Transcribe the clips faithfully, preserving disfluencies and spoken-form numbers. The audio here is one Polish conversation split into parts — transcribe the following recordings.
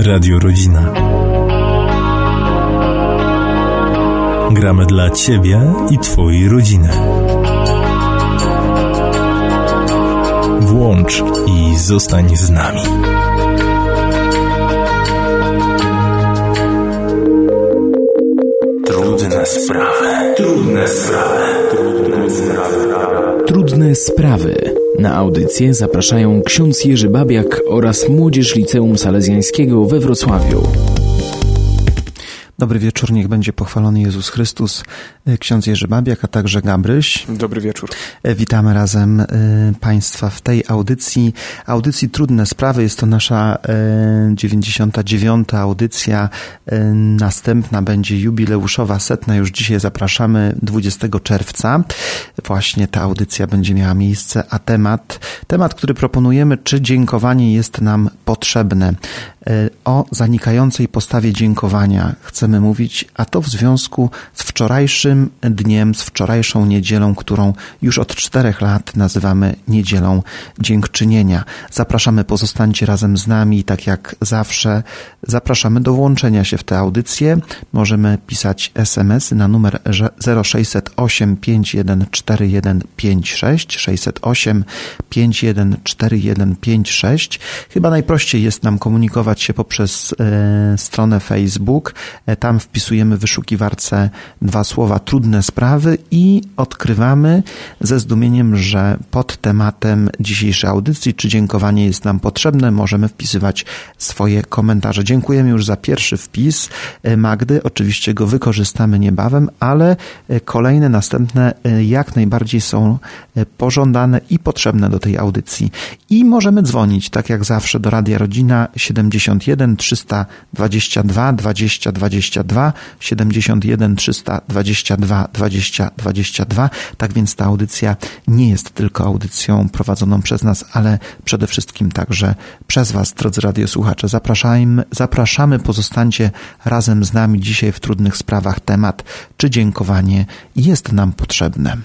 Radio Rodzina. Gramy dla Ciebie i Twojej rodziny. Włącz i zostań z nami. Trudne sprawy. Trudne sprawy. Trudne sprawy. Trudne sprawy. Na audycję zapraszają ksiądz Jerzy Babiak oraz Młodzież Liceum Salezjańskiego we Wrocławiu. Dobry wieczór, niech będzie pochwalony Jezus Chrystus, ksiądz Jerzy Babiak, a także Gabryś. Dobry wieczór. Witamy razem Państwa w tej audycji. Audycji Trudne Sprawy, jest to nasza dziewięćdziesiąta dziewiąta audycja. Następna będzie jubileuszowa, setna. Już dzisiaj zapraszamy dwudziestego czerwca. Właśnie ta audycja będzie miała miejsce, a temat, temat, który proponujemy, czy dziękowanie jest nam potrzebne. O zanikającej postawie dziękowania chcemy mówić, a to w związku z wczorajszym dniem, z wczorajszą niedzielą, którą już od czterech lat nazywamy Niedzielą Dziękczynienia. Zapraszamy, pozostańcie razem z nami, tak jak zawsze zapraszamy do włączenia się w tę audycję. Możemy pisać es em esy na numer zero sześćset osiem pięć jeden cztery jeden pięć sześć, sześćset osiem pięć jeden cztery jeden pięć sześć. Chyba najprościej jest nam komunikować się poprzez e, stronę Facebook. E, tam wpisujemy w wyszukiwarce dwa słowa Trudne Sprawy i odkrywamy ze zdumieniem, że pod tematem dzisiejszej audycji, czy dziękowanie jest nam potrzebne, możemy wpisywać swoje komentarze. Dziękujemy już za pierwszy wpis Magdy. Oczywiście go wykorzystamy niebawem, ale kolejne, następne jak najbardziej są pożądane i potrzebne do tej audycji. I możemy dzwonić, tak jak zawsze, do Radia Rodzina siedemdziesiąt jeden trzysta dwadzieścia dwa dwadzieścia dwadzieścia dwa, siedemdziesiąt jeden trzysta dwadzieścia dwa dwadzieścia dwadzieścia dwa. Tak więc ta audycja nie jest tylko audycją prowadzoną przez nas, ale przede wszystkim także przez Was, drodzy radiosłuchacze. Zapraszamy, zapraszamy, pozostańcie razem z nami dzisiaj w Trudnych Sprawach. Temat, czy dziękowanie jest nam potrzebne.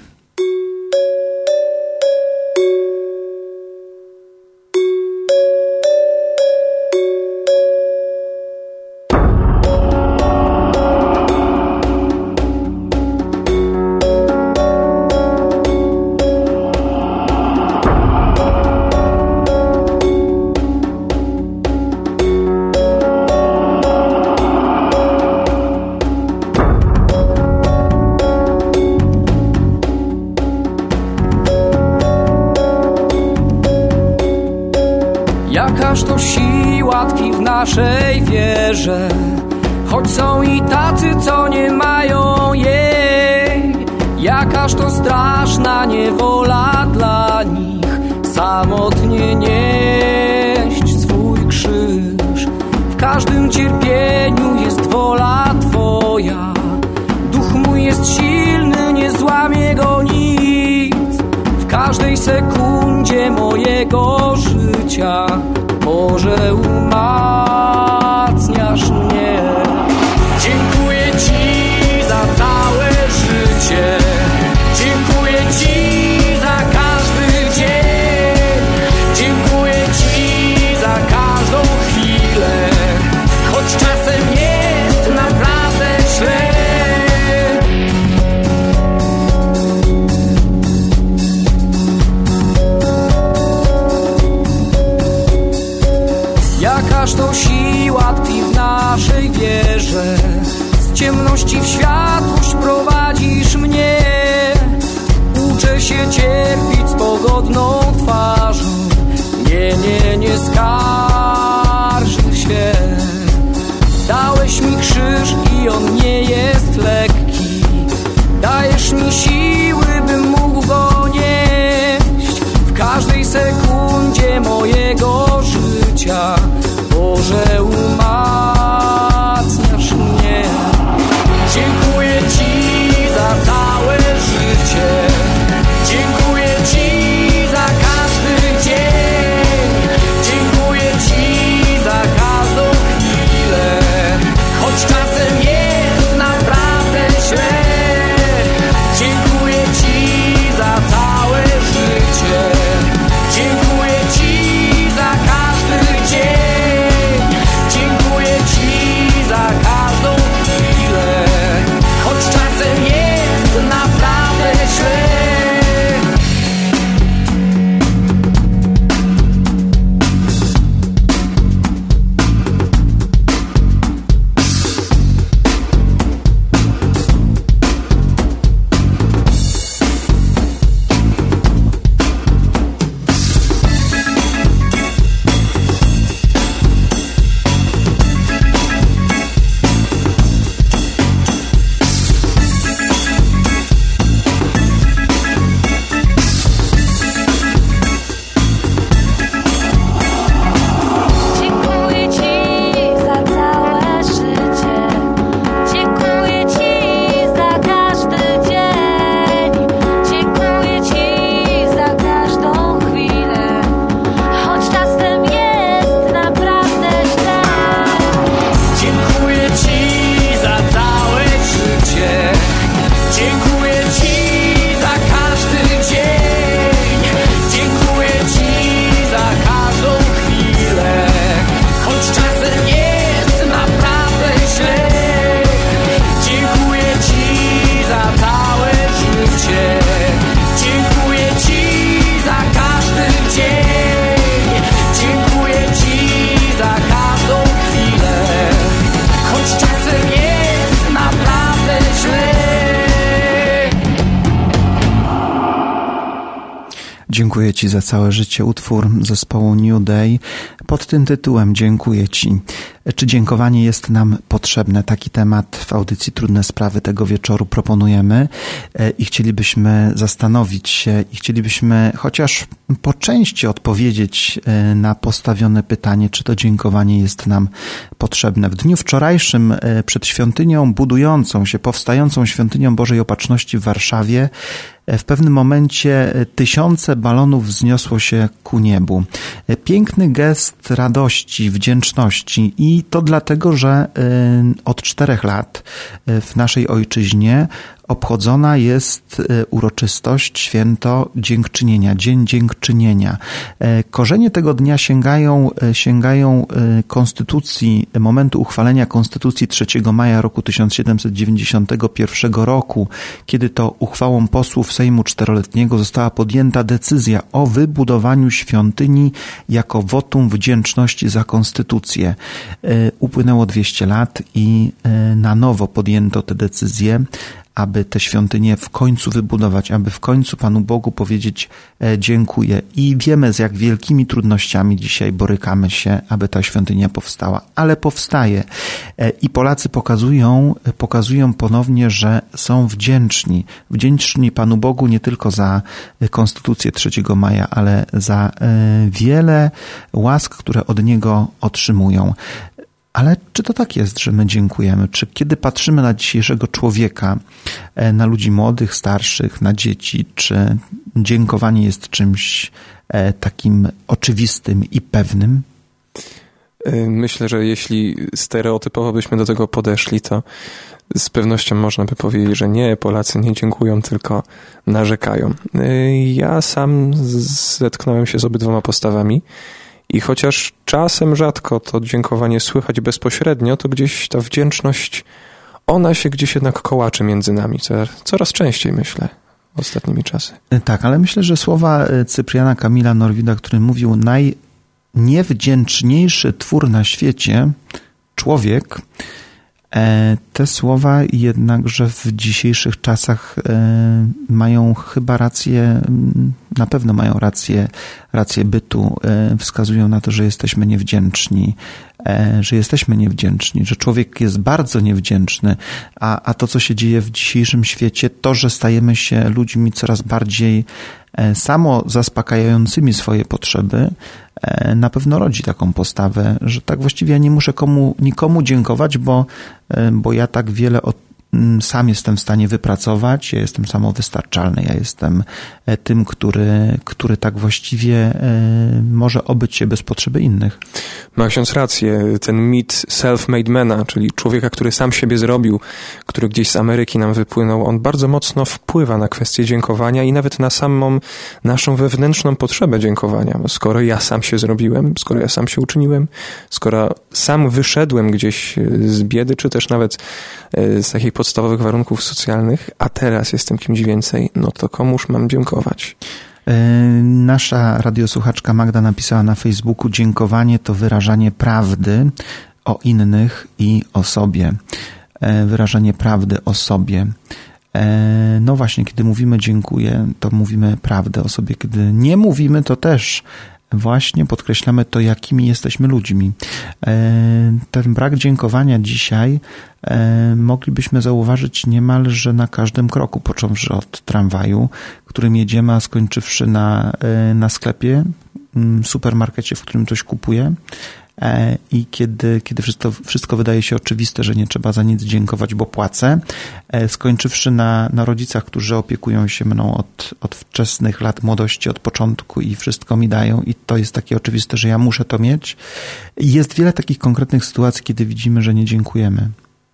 Jakaż to siła tkwi w naszej wierze, choć są i tacy, co nie mają jej. Jakaż to straszna niewola dla nich, samotnie nieść swój krzyż. W każdym cierpieniu jest wola Twoja, duch mój jest silny, nie złamie go nic. W każdej sekundzie mojego życia, Boże, umacniasz mnie. Dziękuję Ci za całe życie, dziękuję Ci za każdy dzień, dziękuję Ci za każdą chwilę, choć czasem jest naprawdę źle. Jakaż to siła tkwi w naszej wierze, z ciemności w światłość prowadzisz mnie. Uczę się cierpieć z pogodną twarzą, nie, nie, nie skarży się. Dałeś mi krzyż i on nie jest lekki, dajesz mi siły, bym mógł go nieść. W każdej sekundzie mojego życia, Boże, umacniasz mnie. Dziękuję Ci za całe życie, dziękuję Ci za każdy dzień, dziękuję Ci za każdą chwilę, choć czasem jest naprawdę źle. Dziękuję Ci za całe życie, dziękuję Ci za Dziękuję Ci za całe życie. Utwór zespołu New Day pod tym tytułem Dziękuję Ci. Czy dziękowanie jest nam potrzebne? Taki temat w audycji Trudne Sprawy tego wieczoru proponujemy i chcielibyśmy zastanowić się i chcielibyśmy chociaż po części odpowiedzieć na postawione pytanie, czy to dziękowanie jest nam potrzebne. W dniu wczorajszym przed świątynią budującą się, powstającą świątynią Bożej Opatrzności w Warszawie w pewnym momencie tysiące balonów wzniosło się ku niebu. Piękny gest radości, wdzięczności i to dlatego, że od czterech lat w naszej ojczyźnie obchodzona jest uroczystość, święto dziękczynienia, Dzień Dziękczynienia. Korzenie tego dnia sięgają, sięgają konstytucji, momentu uchwalenia Konstytucji trzeciego maja roku tysiąc siedemset dziewięćdziesiątego pierwszego roku, kiedy to uchwałą posłów Sejmu Czteroletniego została podjęta decyzja o wybudowaniu świątyni jako wotum wdzięczności za Konstytucję. Upłynęło dwieście lat i na nowo podjęto tę decyzję, aby tę świątynię w końcu wybudować, aby w końcu Panu Bogu powiedzieć e, dziękuję. I wiemy, z jak wielkimi trudnościami dzisiaj borykamy się, aby ta świątynia powstała. Ale powstaje. E, I Polacy pokazują, pokazują ponownie, że są wdzięczni. Wdzięczni Panu Bogu nie tylko za Konstytucję trzeciego maja, ale za e, wiele łask, które od Niego otrzymują. Ale czy to tak jest, że my dziękujemy? Czy kiedy patrzymy na dzisiejszego człowieka, na ludzi młodych, starszych, na dzieci, czy dziękowanie jest czymś takim oczywistym i pewnym? Myślę, że jeśli stereotypowo byśmy do tego podeszli, to z pewnością można by powiedzieć, że nie, Polacy nie dziękują, tylko narzekają. Ja sam zetknąłem się z obydwoma postawami. I chociaż czasem rzadko to dziękowanie słychać bezpośrednio, to gdzieś ta wdzięczność, ona się gdzieś jednak kołaczy między nami. Coraz częściej, myślę, ostatnimi czasy. Tak, ale myślę, że słowa Cypriana Kamila Norwida, który mówił: najniewdzięczniejszy twór na świecie, człowiek, te słowa jednakże w dzisiejszych czasach mają chyba rację, na pewno mają rację, rację bytu, wskazują na to, że jesteśmy niewdzięczni, że jesteśmy niewdzięczni, że człowiek jest bardzo niewdzięczny, a, a to, co się dzieje w dzisiejszym świecie, to, że stajemy się ludźmi coraz bardziej samo zaspokajającymi swoje potrzeby, na pewno rodzi taką postawę, że tak właściwie ja nie muszę komu, nikomu dziękować, bo, bo ja tak wiele od, sam jestem w stanie wypracować, ja jestem samowystarczalny, ja jestem tym, który, który tak właściwie może obyć się bez potrzeby innych. Ma ksiądz rację, ten mit self-made mana, czyli człowieka, który sam siebie zrobił, który gdzieś z Ameryki nam wypłynął, on bardzo mocno wpływa na kwestię dziękowania i nawet na samą naszą wewnętrzną potrzebę dziękowania. Skoro ja sam się zrobiłem, skoro ja sam się uczyniłem, skoro sam wyszedłem gdzieś z biedy, czy też nawet z takich podstawowych warunków socjalnych, a teraz jestem kimś więcej, no to komuż mam dziękować? Nasza radiosłuchaczka Magda napisała na Facebooku: dziękowanie to wyrażanie prawdy o innych i o sobie. Wyrażanie prawdy o sobie. No właśnie, kiedy mówimy dziękuję, to mówimy prawdę o sobie. Kiedy nie mówimy, to też właśnie podkreślamy to, jakimi jesteśmy ludźmi. Ten brak dziękowania dzisiaj moglibyśmy zauważyć niemalże na każdym kroku, począwszy od tramwaju, którym jedziemy, a skończywszy na, na sklepie, supermarkecie, w którym coś kupuję. I kiedy, kiedy wszystko, wszystko wydaje się oczywiste, że nie trzeba za nic dziękować, bo płacę, skończywszy na, na rodzicach, którzy opiekują się mną od, od wczesnych lat młodości, od początku i wszystko mi dają i to jest takie oczywiste, że ja muszę to mieć. Jest wiele takich konkretnych sytuacji, kiedy widzimy, że nie dziękujemy.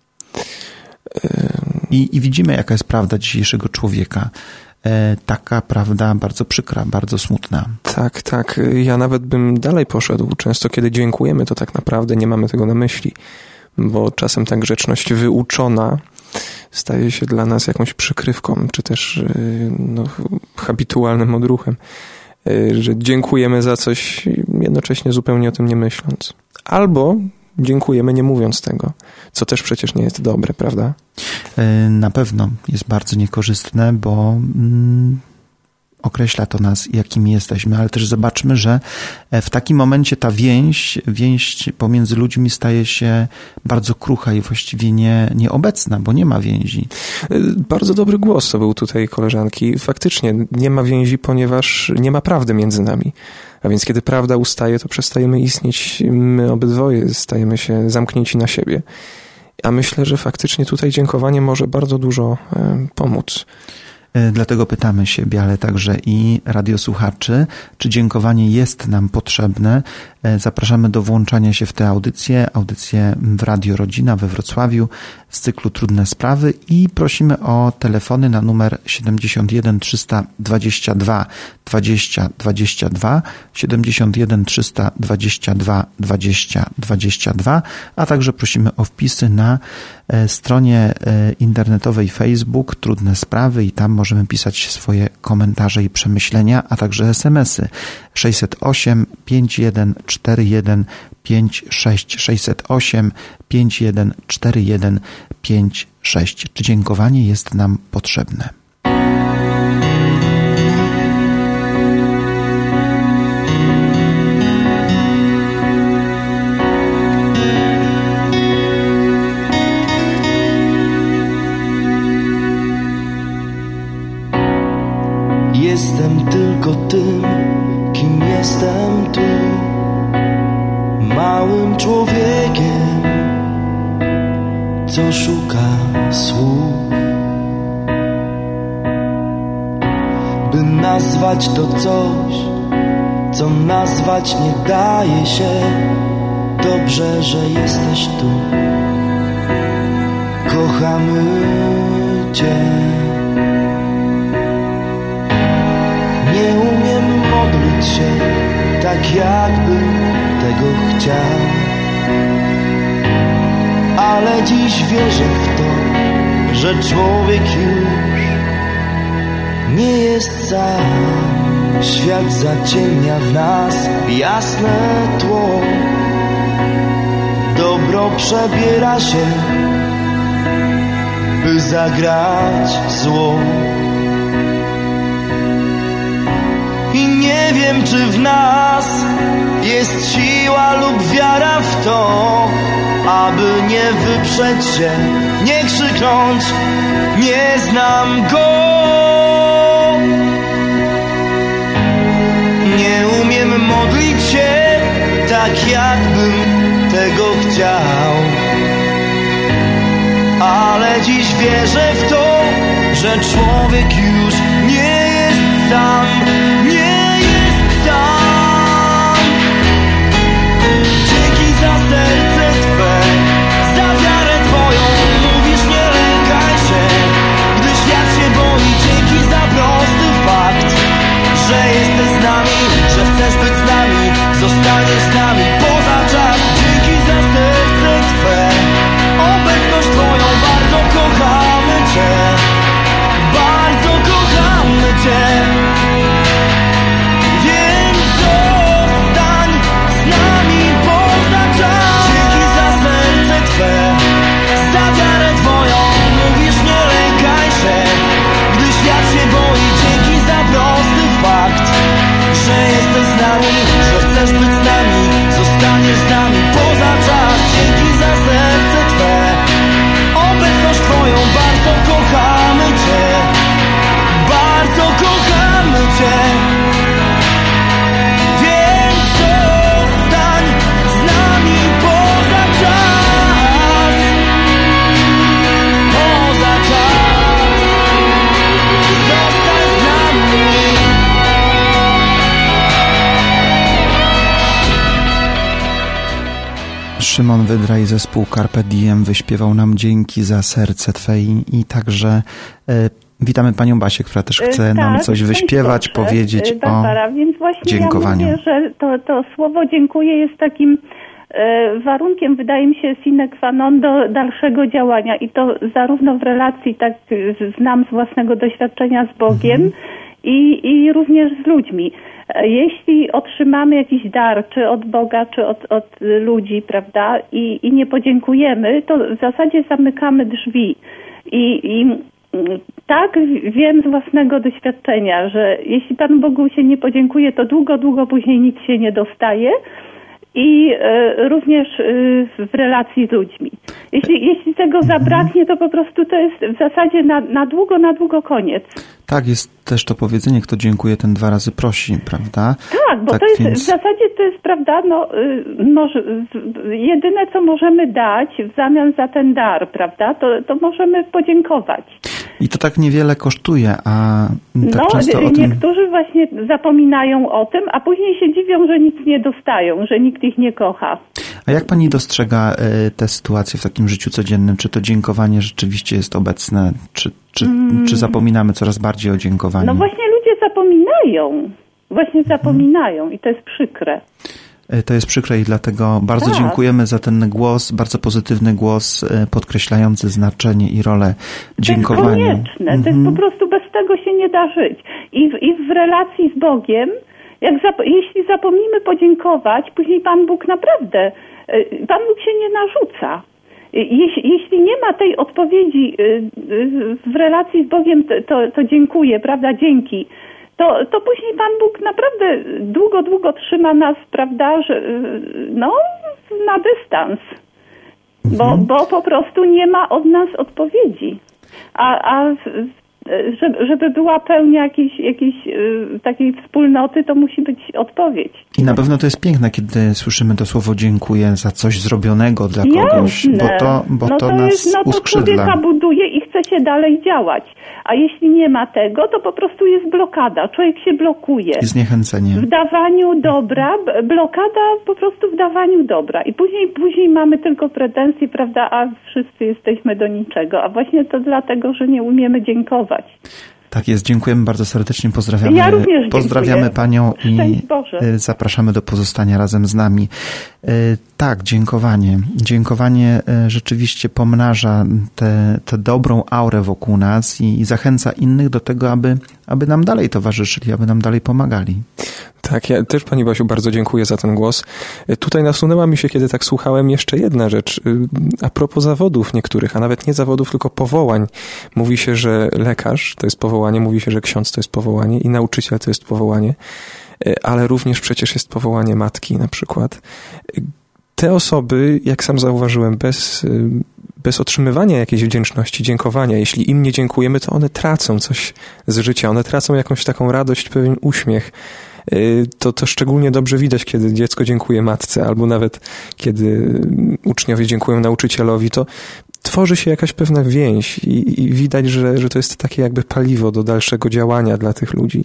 I, i widzimy, jaka jest prawda dzisiejszego człowieka. Taka prawda bardzo przykra, bardzo smutna. Tak, tak. Ja nawet bym dalej poszedł. Często kiedy dziękujemy, to tak naprawdę nie mamy tego na myśli, bo czasem ta grzeczność wyuczona staje się dla nas jakąś przykrywką, czy też no, habitualnym odruchem, że dziękujemy za coś, jednocześnie zupełnie o tym nie myśląc. Albo dziękujemy nie mówiąc tego, co też przecież nie jest dobre, prawda? Na pewno jest bardzo niekorzystne, bo określa to nas, jakimi jesteśmy, ale też zobaczmy, że w takim momencie ta więź, więź pomiędzy ludźmi staje się bardzo krucha i właściwie nie, nieobecna, bo nie ma więzi. Bardzo dobry głos to był tutaj koleżanki. Faktycznie nie ma więzi, ponieważ nie ma prawdy między nami. A więc kiedy prawda ustaje, to przestajemy istnieć, my obydwoje stajemy się zamknięci na siebie. A myślę, że faktycznie tutaj dziękowanie może bardzo dużo pomóc. Dlatego pytamy siebie, ale także i radiosłuchaczy, czy dziękowanie jest nam potrzebne. Zapraszamy do włączania się w tę audycję, audycję w Radio Rodzina we Wrocławiu z cyklu Trudne Sprawy i prosimy o telefony na numer siedemdziesiąt jeden trzysta dwadzieścia dwa dwadzieścia dwadzieścia dwa, siedemdziesiąt jeden trzysta dwadzieścia dwa dwadzieścia dwadzieścia dwa, a także prosimy o wpisy na stronie internetowej Facebook Trudne Sprawy i tam możemy pisać swoje komentarze i przemyślenia, a także es em esy sześćset osiem pięć jeden cztery jeden pięć sześć sześćset osiem pięć jeden cztery jeden pięć sześć. Czy dziękowanie jest nam potrzebne? Jestem tylko tym, kim jestem tu, małym człowiekiem, co szuka słów, by nazwać to coś, co nazwać nie daje się. Dobrze, że jesteś tu, kochamy Cię. Nie umiem modlić się tak, jakbym tego chciał, ale dziś wierzę w to, że człowiek już nie jest sam. Świat zaciemnia w nas jasne tło, dobro przebiera się, by zagrać zło. I nie wiem, czy w nas jest siła lub wiara w to, aby nie wyprzeć się, nie krzyknąć, nie znam go. Nie umiem modlić się tak, jakbym tego chciał, ale dziś wierzę w to, że człowiek już nie jest sam, nie jest sam. Dzięki za serce Twe, za wiarę Twoją, mówisz nie lękaj się, gdy świat się boi. Dzięki za prosty fakt, że jesteś z nami, że chcesz być z nami, zostaniesz z nami poza czas. Dzięki za serce Twe, obecność Twoją, bardzo kochamy Cię, bardzo kochamy Cię. Więc zostań z nami poza czas. Dzięki za serce Twe, za wiarę Twoją, mówisz nie lękaj się, gdy świat się boi. Dzięki za prosty fakt, że jesteś z nami, że chcesz być z nami, zostaniesz z nami poza czas. Dzięki za serce Twe, obecność Twoją, bardzo kochamy Cię, bardzo kochamy Cię. Więc zostań z nami poza czas, poza czas, zostań z nami. Szymon Wydra i zespół Carpe Diem wyśpiewał nam Dzięki za serce Twe i, i także e, witamy Panią Basię, która też chce tak, nam coś wyśpiewać, proszę, powiedzieć Barbara, o więc właśnie dziękowaniu. Ja mówię, że to, to słowo dziękuję jest takim e, warunkiem, wydaje mi się, sine qua non do dalszego działania i to zarówno w relacji, tak znam z własnego doświadczenia z Bogiem mhm. i, i również z ludźmi. Jeśli otrzymamy jakiś dar, czy od Boga, czy od, od ludzi, prawda, i, i nie podziękujemy, to w zasadzie zamykamy drzwi. I, i Tak, wiem z własnego doświadczenia, że jeśli Panu Bogu się nie podziękuje, to długo, długo później nic się nie dostaje i e, również e, w relacji z ludźmi. Jeśli, jeśli tego zabraknie, to po prostu to jest w zasadzie na, na długo, na długo koniec. Tak, jest też to powiedzenie, kto dziękuje, ten dwa razy prosi, prawda? Tak, bo tak to jest więc... w zasadzie to jest, prawda, no, y, może, y, jedyne co możemy dać w zamian za ten dar, prawda, to, to możemy podziękować. I to tak niewiele kosztuje, a tak no, często o tym... niektórzy właśnie zapominają o tym, a później się dziwią, że nic nie dostają, że nikt ich nie kocha. A jak pani dostrzega y, tę sytuację w takim życiu codziennym? Czy to dziękowanie rzeczywiście jest obecne? Czy, czy, mm. czy zapominamy coraz bardziej o dziękowaniu? No właśnie ludzie zapominają. Właśnie zapominają mm. i to jest przykre. To jest przykre i dlatego bardzo tak. dziękujemy za ten głos, bardzo pozytywny głos podkreślający znaczenie i rolę dziękowania. To jest konieczne, mm-hmm. to jest po prostu, bez tego się nie da żyć. I w, i w relacji z Bogiem, jak zap- jeśli zapomnimy podziękować, później Pan Bóg naprawdę, Pan Bóg się nie narzuca. Jeśli, jeśli nie ma tej odpowiedzi w relacji z Bogiem, to, to dziękuję, prawda, dzięki. To, to później Pan Bóg naprawdę długo, długo trzyma nas, prawda, że, no, na dystans, bo, bo po prostu nie ma od nas odpowiedzi. A, a żeby, żeby była pełnia jakiejś, jakiejś takiej wspólnoty, to musi być odpowiedź. I na pewno to jest piękne, kiedy słyszymy to słowo dziękuję za coś zrobionego dla kogoś, Jasne. bo to, bo no to, to nas jest, no to uskrzydla. człowieka buduje i chce się dalej działać. A jeśli nie ma tego, to po prostu jest blokada. Człowiek się blokuje. I zniechęcenie. W dawaniu dobra, blokada po prostu w dawaniu dobra. I później, później mamy tylko pretensje, prawda, a wszyscy jesteśmy do niczego. A właśnie to dlatego, że nie umiemy dziękować. Tak jest, dziękujemy bardzo serdecznie, pozdrawiamy. Ja również pozdrawiamy dziękuję. Panią i Szczęść Boże. Zapraszamy do pozostania razem z nami. Tak, dziękowanie. Dziękowanie rzeczywiście pomnaża tę dobrą aurę wokół nas i, i zachęca innych do tego, aby, aby nam dalej towarzyszyli, aby nam dalej pomagali. Tak, ja też Pani Basiu bardzo dziękuję za ten głos. Tutaj nasunęła mi się, kiedy tak słuchałem, jeszcze jedna rzecz. A propos zawodów niektórych, a nawet nie zawodów, tylko powołań. Mówi się, że lekarz to jest powołanie, mówi się, że ksiądz to jest powołanie i nauczyciel to jest powołanie, ale również przecież jest powołanie matki na przykład. Te osoby, jak sam zauważyłem, bez, bez otrzymywania jakiejś wdzięczności, dziękowania, jeśli im nie dziękujemy, to one tracą coś z życia, one tracą jakąś taką radość, pewien uśmiech. To, to szczególnie dobrze widać, kiedy dziecko dziękuje matce, albo nawet kiedy uczniowie dziękują nauczycielowi, to tworzy się jakaś pewna więź i, i widać, że, że to jest takie jakby paliwo do dalszego działania dla tych ludzi.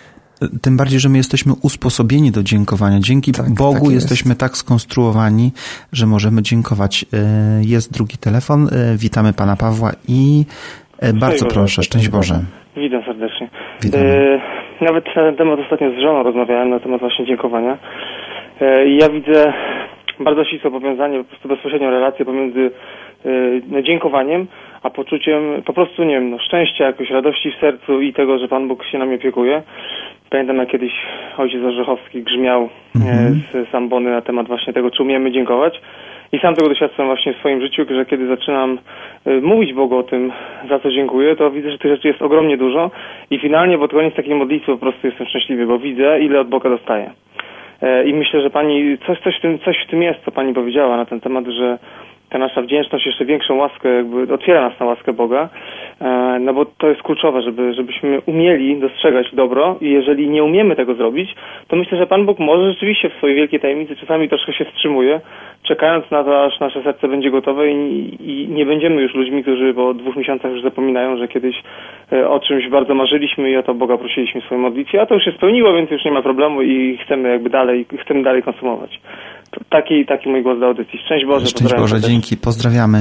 Tym bardziej, że my jesteśmy usposobieni do dziękowania. Dzięki tak, Bogu tak jesteśmy jest. tak skonstruowani, że możemy dziękować. Jest drugi telefon. Witamy Pana Pawła i bardzo Szczęść proszę. Boże. Szczęść Boże. Witam serdecznie. Witamy. E, nawet na ten temat ostatnio z żoną rozmawiałem, na temat właśnie dziękowania. E, ja widzę bardzo ścisłe powiązanie, po prostu bezpośrednią relację pomiędzy e, no, dziękowaniem, a poczuciem po prostu, nie wiem, no, szczęścia, jakoś radości w sercu i tego, że Pan Bóg się nami opiekuje. Pamiętam, jak kiedyś ojciec Orzechowski grzmiał mm-hmm. z Sambony na temat właśnie tego, czy umiemy dziękować. I sam tego doświadczyłem właśnie w swoim życiu, że kiedy zaczynam mówić Bogu o tym, za co dziękuję, to widzę, że tych rzeczy jest ogromnie dużo i finalnie pod koniec takiej modlitwy po prostu jestem szczęśliwy, bo widzę, ile od Boga dostaję. I myślę, że Pani, coś, coś, w tym, coś w tym jest, co Pani powiedziała na ten temat, że ta nasza wdzięczność jeszcze większą łaskę jakby otwiera nas na łaskę Boga, no bo to jest kluczowe, żeby, żebyśmy umieli dostrzegać dobro i jeżeli nie umiemy tego zrobić, to myślę, że Pan Bóg może rzeczywiście w swojej wielkiej tajemnicy czasami troszkę się wstrzymuje, czekając na to, aż nasze serce będzie gotowe i, i nie będziemy już ludźmi, którzy po dwóch miesiącach już zapominają, że kiedyś o czymś bardzo marzyliśmy i o to Boga prosiliśmy w swojej modlitwie, a to już się spełniło, więc już nie ma problemu i chcemy jakby dalej, chcemy dalej konsumować. To taki, taki mój głos do audycji. Szczęść Boże. Szczęść Boże, dzięki, pozdrawiamy.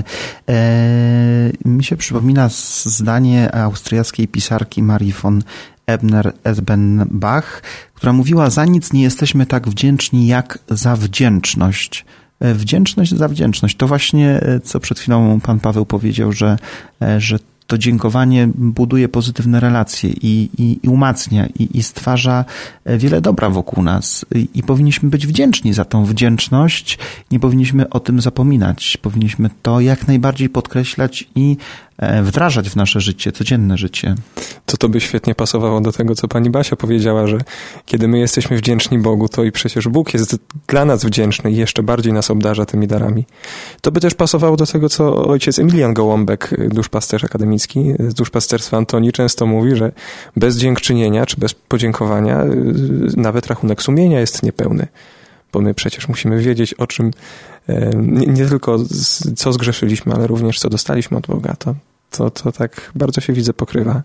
Eee, mi się przypomina zdanie austriackiej pisarki Marii von Ebner-Esbenbach, która mówiła: za nic nie jesteśmy tak wdzięczni jak za wdzięczność. Wdzięczność za wdzięczność. To właśnie, co przed chwilą pan Paweł powiedział, że, że to dziękowanie buduje pozytywne relacje i, i, i umacnia i, i stwarza wiele dobra wokół nas. I, I powinniśmy być wdzięczni za tą wdzięczność. Nie powinniśmy o tym zapominać. Powinniśmy to jak najbardziej podkreślać i wdrażać w nasze życie, codzienne życie. To to by świetnie pasowało do tego, co pani Basia powiedziała, że kiedy my jesteśmy wdzięczni Bogu, to i przecież Bóg jest dla nas wdzięczny i jeszcze bardziej nas obdarza tymi darami. To by też pasowało do tego, co ojciec Emilian Gołąbek, duszpasterz akademicki z duszpasterstwa Antonii, często mówi, że bez dziękczynienia czy bez podziękowania nawet rachunek sumienia jest niepełny. Bo my przecież musimy wiedzieć, o czym nie, nie tylko z, co zgrzeszyliśmy, ale również co dostaliśmy od Boga. To, to, to tak bardzo się, widzę, pokrywa.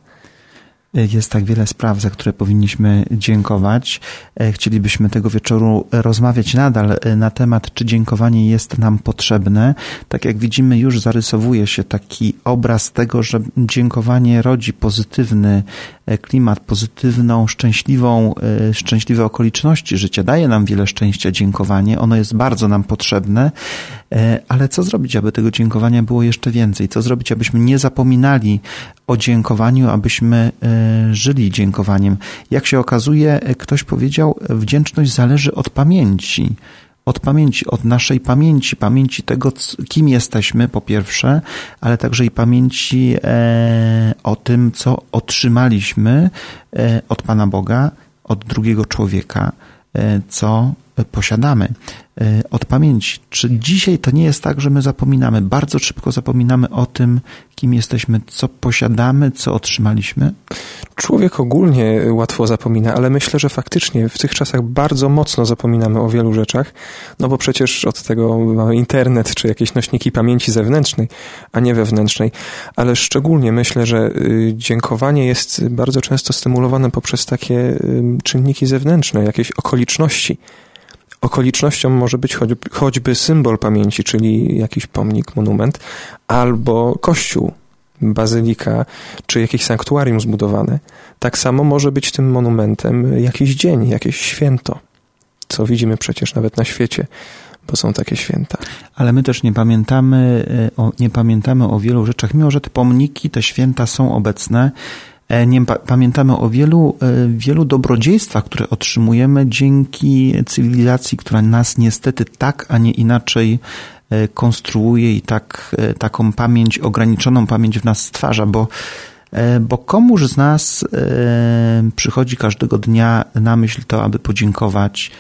Jest tak wiele spraw, za które powinniśmy dziękować. Chcielibyśmy tego wieczoru rozmawiać nadal na temat, czy dziękowanie jest nam potrzebne. Tak jak widzimy, już zarysowuje się taki obraz tego, że dziękowanie rodzi pozytywny klimat, pozytywną, szczęśliwą, szczęśliwe okoliczności życia. Daje nam wiele szczęścia dziękowanie. Ono jest bardzo nam potrzebne. Ale co zrobić, aby tego dziękowania było jeszcze więcej? Co zrobić, abyśmy nie zapominali o dziękowaniu, abyśmy żyli dziękowaniem? Jak się okazuje, ktoś powiedział, wdzięczność zależy od pamięci. Od pamięci, od naszej pamięci, pamięci tego, kim jesteśmy, po pierwsze, ale także i pamięci e, o tym, co otrzymaliśmy e, od Pana Boga, od drugiego człowieka, e, co posiadamy, e, od pamięci. Czy dzisiaj to nie jest tak, że my zapominamy, bardzo szybko zapominamy o tym, kim jesteśmy, co posiadamy, co otrzymaliśmy? Człowiek ogólnie łatwo zapomina, ale myślę, że faktycznie w tych czasach bardzo mocno zapominamy o wielu rzeczach, no bo przecież od tego mamy internet czy jakieś nośniki pamięci zewnętrznej, a nie wewnętrznej, ale szczególnie myślę, że dziękowanie jest bardzo często stymulowane poprzez takie czynniki zewnętrzne, jakieś okoliczności. Okolicznością może być choćby symbol pamięci, czyli jakiś pomnik, monument, albo kościół, bazylika, czy jakieś sanktuarium zbudowane. Tak samo może być tym monumentem jakiś dzień, jakieś święto, co widzimy przecież nawet na świecie, bo są takie święta. Ale my też nie pamiętamy o, nie pamiętamy o wielu rzeczach, mimo że te pomniki, te święta są obecne. Nie pamiętamy o wielu, wielu dobrodziejstwach, które otrzymujemy dzięki cywilizacji, która nas niestety tak, a nie inaczej konstruuje i tak, taką pamięć, ograniczoną pamięć w nas stwarza, bo, bo komuż z nas przychodzi każdego dnia na myśl to, aby podziękować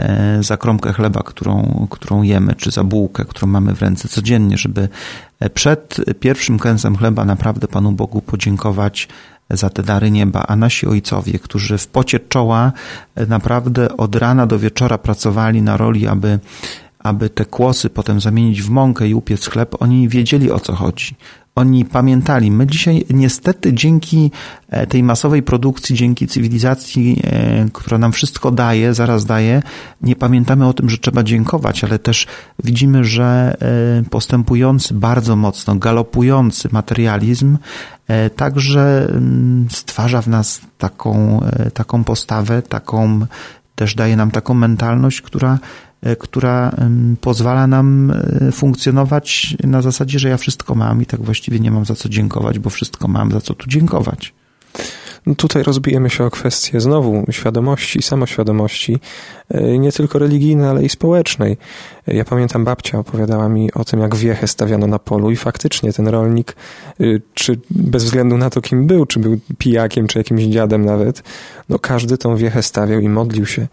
za kromkę chleba, którą, którą jemy, czy za bułkę, którą mamy w ręce codziennie, żeby przed pierwszym kęsem chleba naprawdę Panu Bogu podziękować za te dary nieba, a nasi ojcowie, którzy w pocie czoła naprawdę od rana do wieczora pracowali na roli, aby, aby te kłosy potem zamienić w mąkę i upiec chleb, oni wiedzieli, o co chodzi. Oni pamiętali. My dzisiaj niestety dzięki tej masowej produkcji, dzięki cywilizacji, która nam wszystko daje, zaraz daje, nie pamiętamy o tym, że trzeba dziękować, ale też widzimy, że postępujący bardzo mocno, galopujący materializm także stwarza w nas taką, taką postawę, taką, też daje nam taką mentalność, która która pozwala nam funkcjonować na zasadzie, że ja wszystko mam i tak właściwie nie mam za co dziękować, bo wszystko mam, za co tu dziękować. No tutaj rozbijemy się o kwestię znowu świadomości, samoświadomości, nie tylko religijnej, ale i społecznej. Ja pamiętam, babcia opowiadała mi o tym, jak wiechę stawiano na polu i faktycznie ten rolnik, czy bez względu na to, kim był, czy był pijakiem, czy jakimś dziadem nawet, no każdy tą wiechę stawiał i modlił się.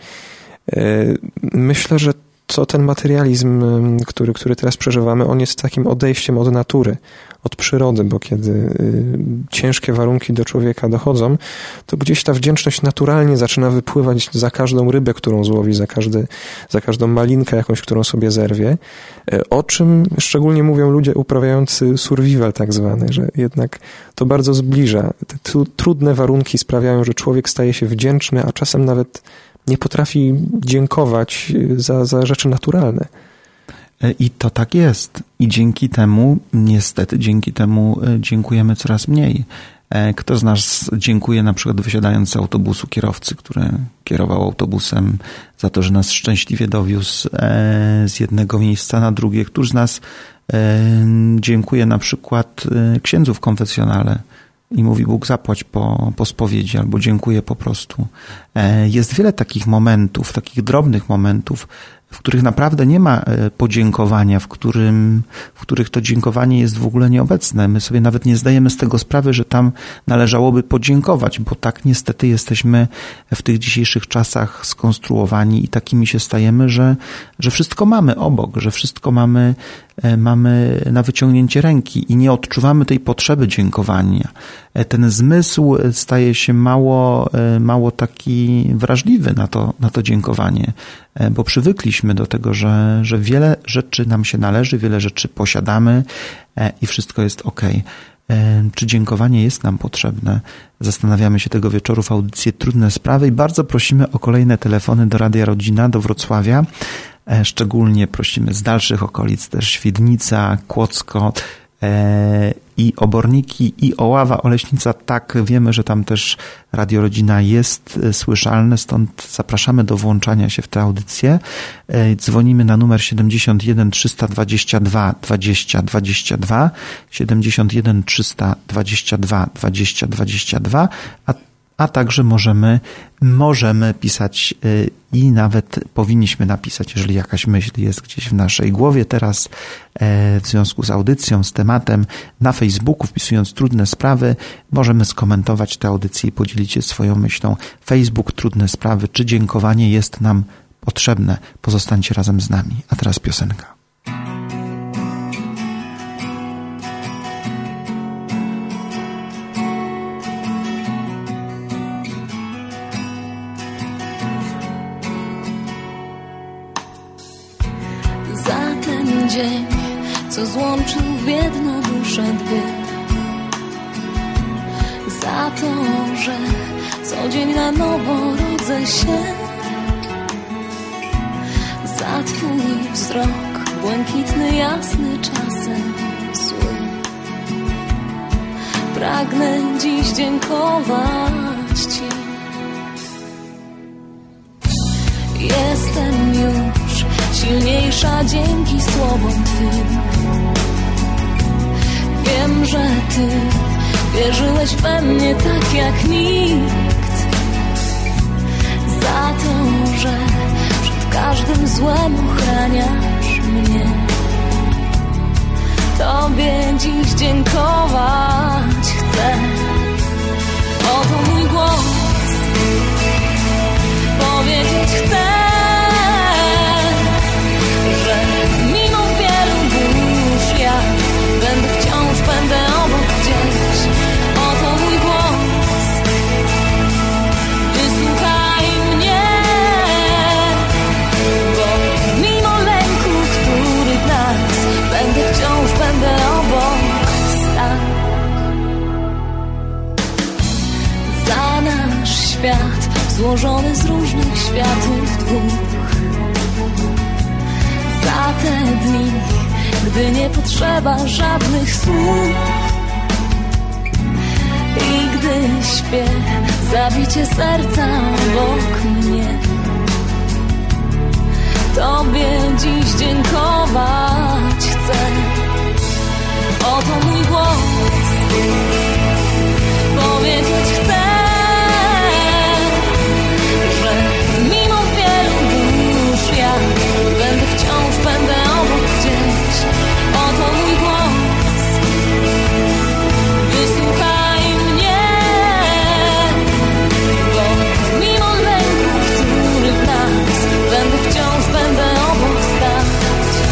Myślę, że to ten materializm, który, który teraz przeżywamy, on jest takim odejściem od natury, od przyrody, bo kiedy ciężkie warunki do człowieka dochodzą, to gdzieś ta wdzięczność naturalnie zaczyna wypływać za każdą rybę, którą złowi, za, każdy, za każdą malinkę jakąś, którą sobie zerwie, o czym szczególnie mówią ludzie uprawiający survival tak zwany, że jednak to bardzo zbliża. Te trudne warunki sprawiają, że człowiek staje się wdzięczny, a czasem nawet nie potrafi dziękować za, za rzeczy naturalne. I to tak jest. I dzięki temu, niestety, dzięki temu dziękujemy coraz mniej. Kto z nas dziękuje na przykład wysiadając z autobusu kierowcy, który kierował autobusem za to, że nas szczęśliwie dowiózł z jednego miejsca na drugie? Któż z nas dziękuje na przykład księdzu w konfesjonale i mówi Bóg zapłać po, po spowiedzi, albo dziękuję po prostu. Jest wiele takich momentów, takich drobnych momentów, w których naprawdę nie ma podziękowania, w, którym, w których to dziękowanie jest w ogóle nieobecne. My sobie nawet nie zdajemy z tego sprawy, że tam należałoby podziękować, bo tak niestety jesteśmy w tych dzisiejszych czasach skonstruowani i takimi się stajemy, że, że wszystko mamy obok, że wszystko mamy, mamy na wyciągnięcie ręki i nie odczuwamy tej potrzeby dziękowania. Ten zmysł staje się mało, mało taki wrażliwy na to, na to dziękowanie, bo przywykliśmy do tego, że, że wiele rzeczy nam się należy, wiele rzeczy posiadamy i wszystko jest okej. Czy dziękowanie jest nam potrzebne? Zastanawiamy się tego wieczoru w audycji Trudne Sprawy i bardzo prosimy o kolejne telefony do Radia Rodzina, do Wrocławia. Szczególnie prosimy z dalszych okolic, też Świdnica, Kłodzko i Oborniki i Oława, Oleśnica. Tak, wiemy, że tam też Radio Rodzina jest słyszalne, stąd zapraszamy do włączania się w tę audycję. Dzwonimy na numer siedemdziesiąt jeden trzysta dwadzieścia dwa dwadzieścia dwadzieścia dwa, siedemdziesiąt jeden trzysta dwadzieścia dwa dwadzieścia dwadzieścia dwa, a a także możemy, możemy pisać i nawet powinniśmy napisać, jeżeli jakaś myśl jest gdzieś w naszej głowie teraz w związku z audycją, z tematem, na Facebooku wpisując Trudne Sprawy, możemy skomentować tę audycję i podzielić się swoją myślą. Facebook, Trudne Sprawy, czy dziękowanie jest nam potrzebne? Pozostańcie razem z nami. A teraz piosenka. Dzień, co złączył w jedno dusze dwie. Za to, że co dzień na nowo rodzę się. Za twój wzrok, błękitny, jasny, czasem zły. Pragnę dziś dziękować ci. Jestem już silniejsza dzięki słowom twym. Wiem, że ty wierzyłeś we mnie tak jak nikt. Za to, że przed każdym złem ochraniasz mnie. Tobie dziś dziękować chcę. Oto mój głos, powiedzieć chcę, że mimo wielu burz ja będę wciąż, będę obok gdzieś. Oto mój głos, wysłuchaj mnie, bo mimo lęku, który w nas, będę wciąż, będę obok stał. Za nasz świat złożony z różnych światów dwóch. Za te dni, gdy nie potrzeba żadnych słów i gdy śpię zabicie serca obok mnie. Tobie dziś dziękować chcę. Oto mój głos, powiedzieć chcę, że mimo wielu burz ja będę wciąż, będę obok gdzieś. Oto mój głos, wysłuchaj mnie, bo mimo lęku, który w nas, będę wciąż, będę obok stać.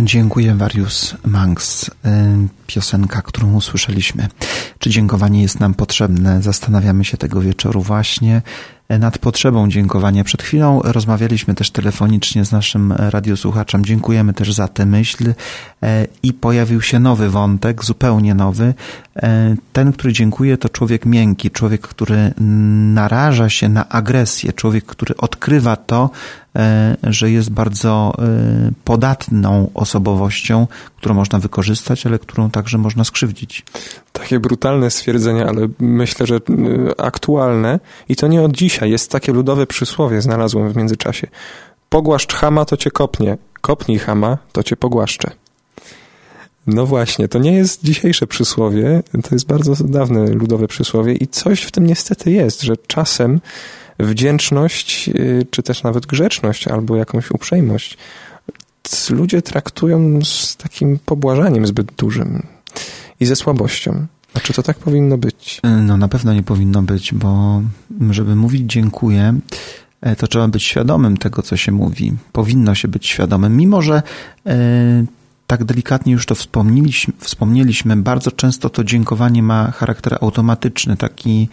Dziękuję, Warius Manx. Piosenka, którą usłyszeliśmy. Czy dziękowanie jest nam potrzebne? Zastanawiamy się tego wieczoru właśnie nad potrzebą dziękowania. Przed chwilą rozmawialiśmy też telefonicznie z naszym radiosłuchaczem. Dziękujemy też za tę myśl i pojawił się nowy wątek, zupełnie nowy. Ten, który dziękuje, to człowiek miękki, człowiek, który naraża się na agresję, człowiek, który odkrywa to, że jest bardzo podatną osobowością, którą można wykorzystać, ale którą także można skrzywdzić. Takie brutalne stwierdzenia, ale myślę, że aktualne i to nie od dzisiaj. Jest takie ludowe przysłowie, znalazłem w międzyczasie. Pogłaszcz chama, to cię kopnie. Kopnij chama, to cię pogłaszczę. No właśnie, to nie jest dzisiejsze przysłowie, to jest bardzo dawne ludowe przysłowie i coś w tym niestety jest, że czasem wdzięczność, czy też nawet grzeczność, albo jakąś uprzejmość ludzie traktują z takim pobłażaniem zbyt dużym i ze słabością. A czy to tak powinno być? No na pewno nie powinno być, bo żeby mówić dziękuję, to trzeba być świadomym tego, co się mówi. Powinno się być świadomym, mimo że e, tak delikatnie już to wspomnieliśmy, wspomnieliśmy, bardzo często to dziękowanie ma charakter automatyczny, taki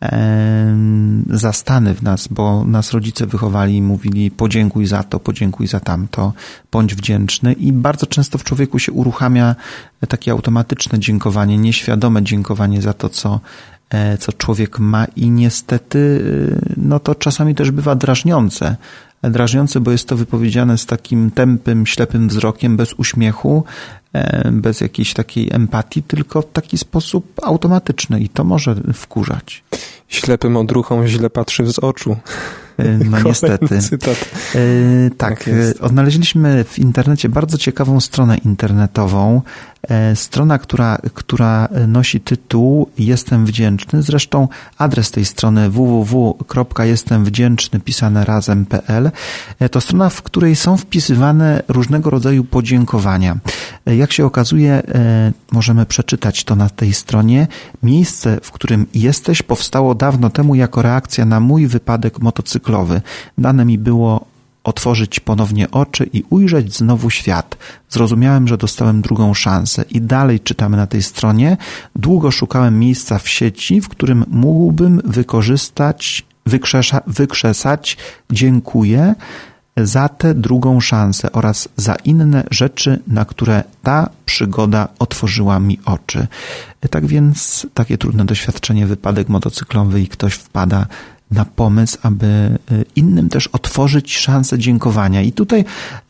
zastany w nas, bo nas rodzice wychowali i mówili podziękuj za to, podziękuj za tamto, bądź wdzięczny i bardzo często w człowieku się uruchamia takie automatyczne dziękowanie, nieświadome dziękowanie za to, co, co człowiek ma i niestety no to czasami też bywa drażniące. Drażniące, bo jest to wypowiedziane z takim tępym, ślepym wzrokiem, bez uśmiechu, bez jakiejś takiej empatii, tylko w taki sposób automatyczny i to może wkurzać. Ślepym odruchom źle patrzy z oczu. No niestety. Cytat. E, tak, tak odnaleźliśmy w internecie bardzo ciekawą stronę internetową. E, strona, która, która nosi tytuł Jestem wdzięczny. Zresztą adres tej strony w w w kropka jestem wdzięczny pisane razem kropka p l. E, to strona, w której są wpisywane różnego rodzaju podziękowania. E, jak się okazuje, e, możemy przeczytać to na tej stronie. Miejsce, w którym jesteś, powstało dawno temu jako reakcja na mój wypadek motocyklowy. Dane mi było otworzyć ponownie oczy i ujrzeć znowu świat. Zrozumiałem, że dostałem drugą szansę. I dalej czytamy na tej stronie. Długo szukałem miejsca w sieci, w którym mógłbym wykorzystać, wykrzesza, wykrzesać dziękuję za tę drugą szansę oraz za inne rzeczy, na które ta przygoda otworzyła mi oczy. Tak więc takie trudne doświadczenie, wypadek motocyklowy i ktoś wpada na pomysł, aby innym też otworzyć szansę dziękowania. I tutaj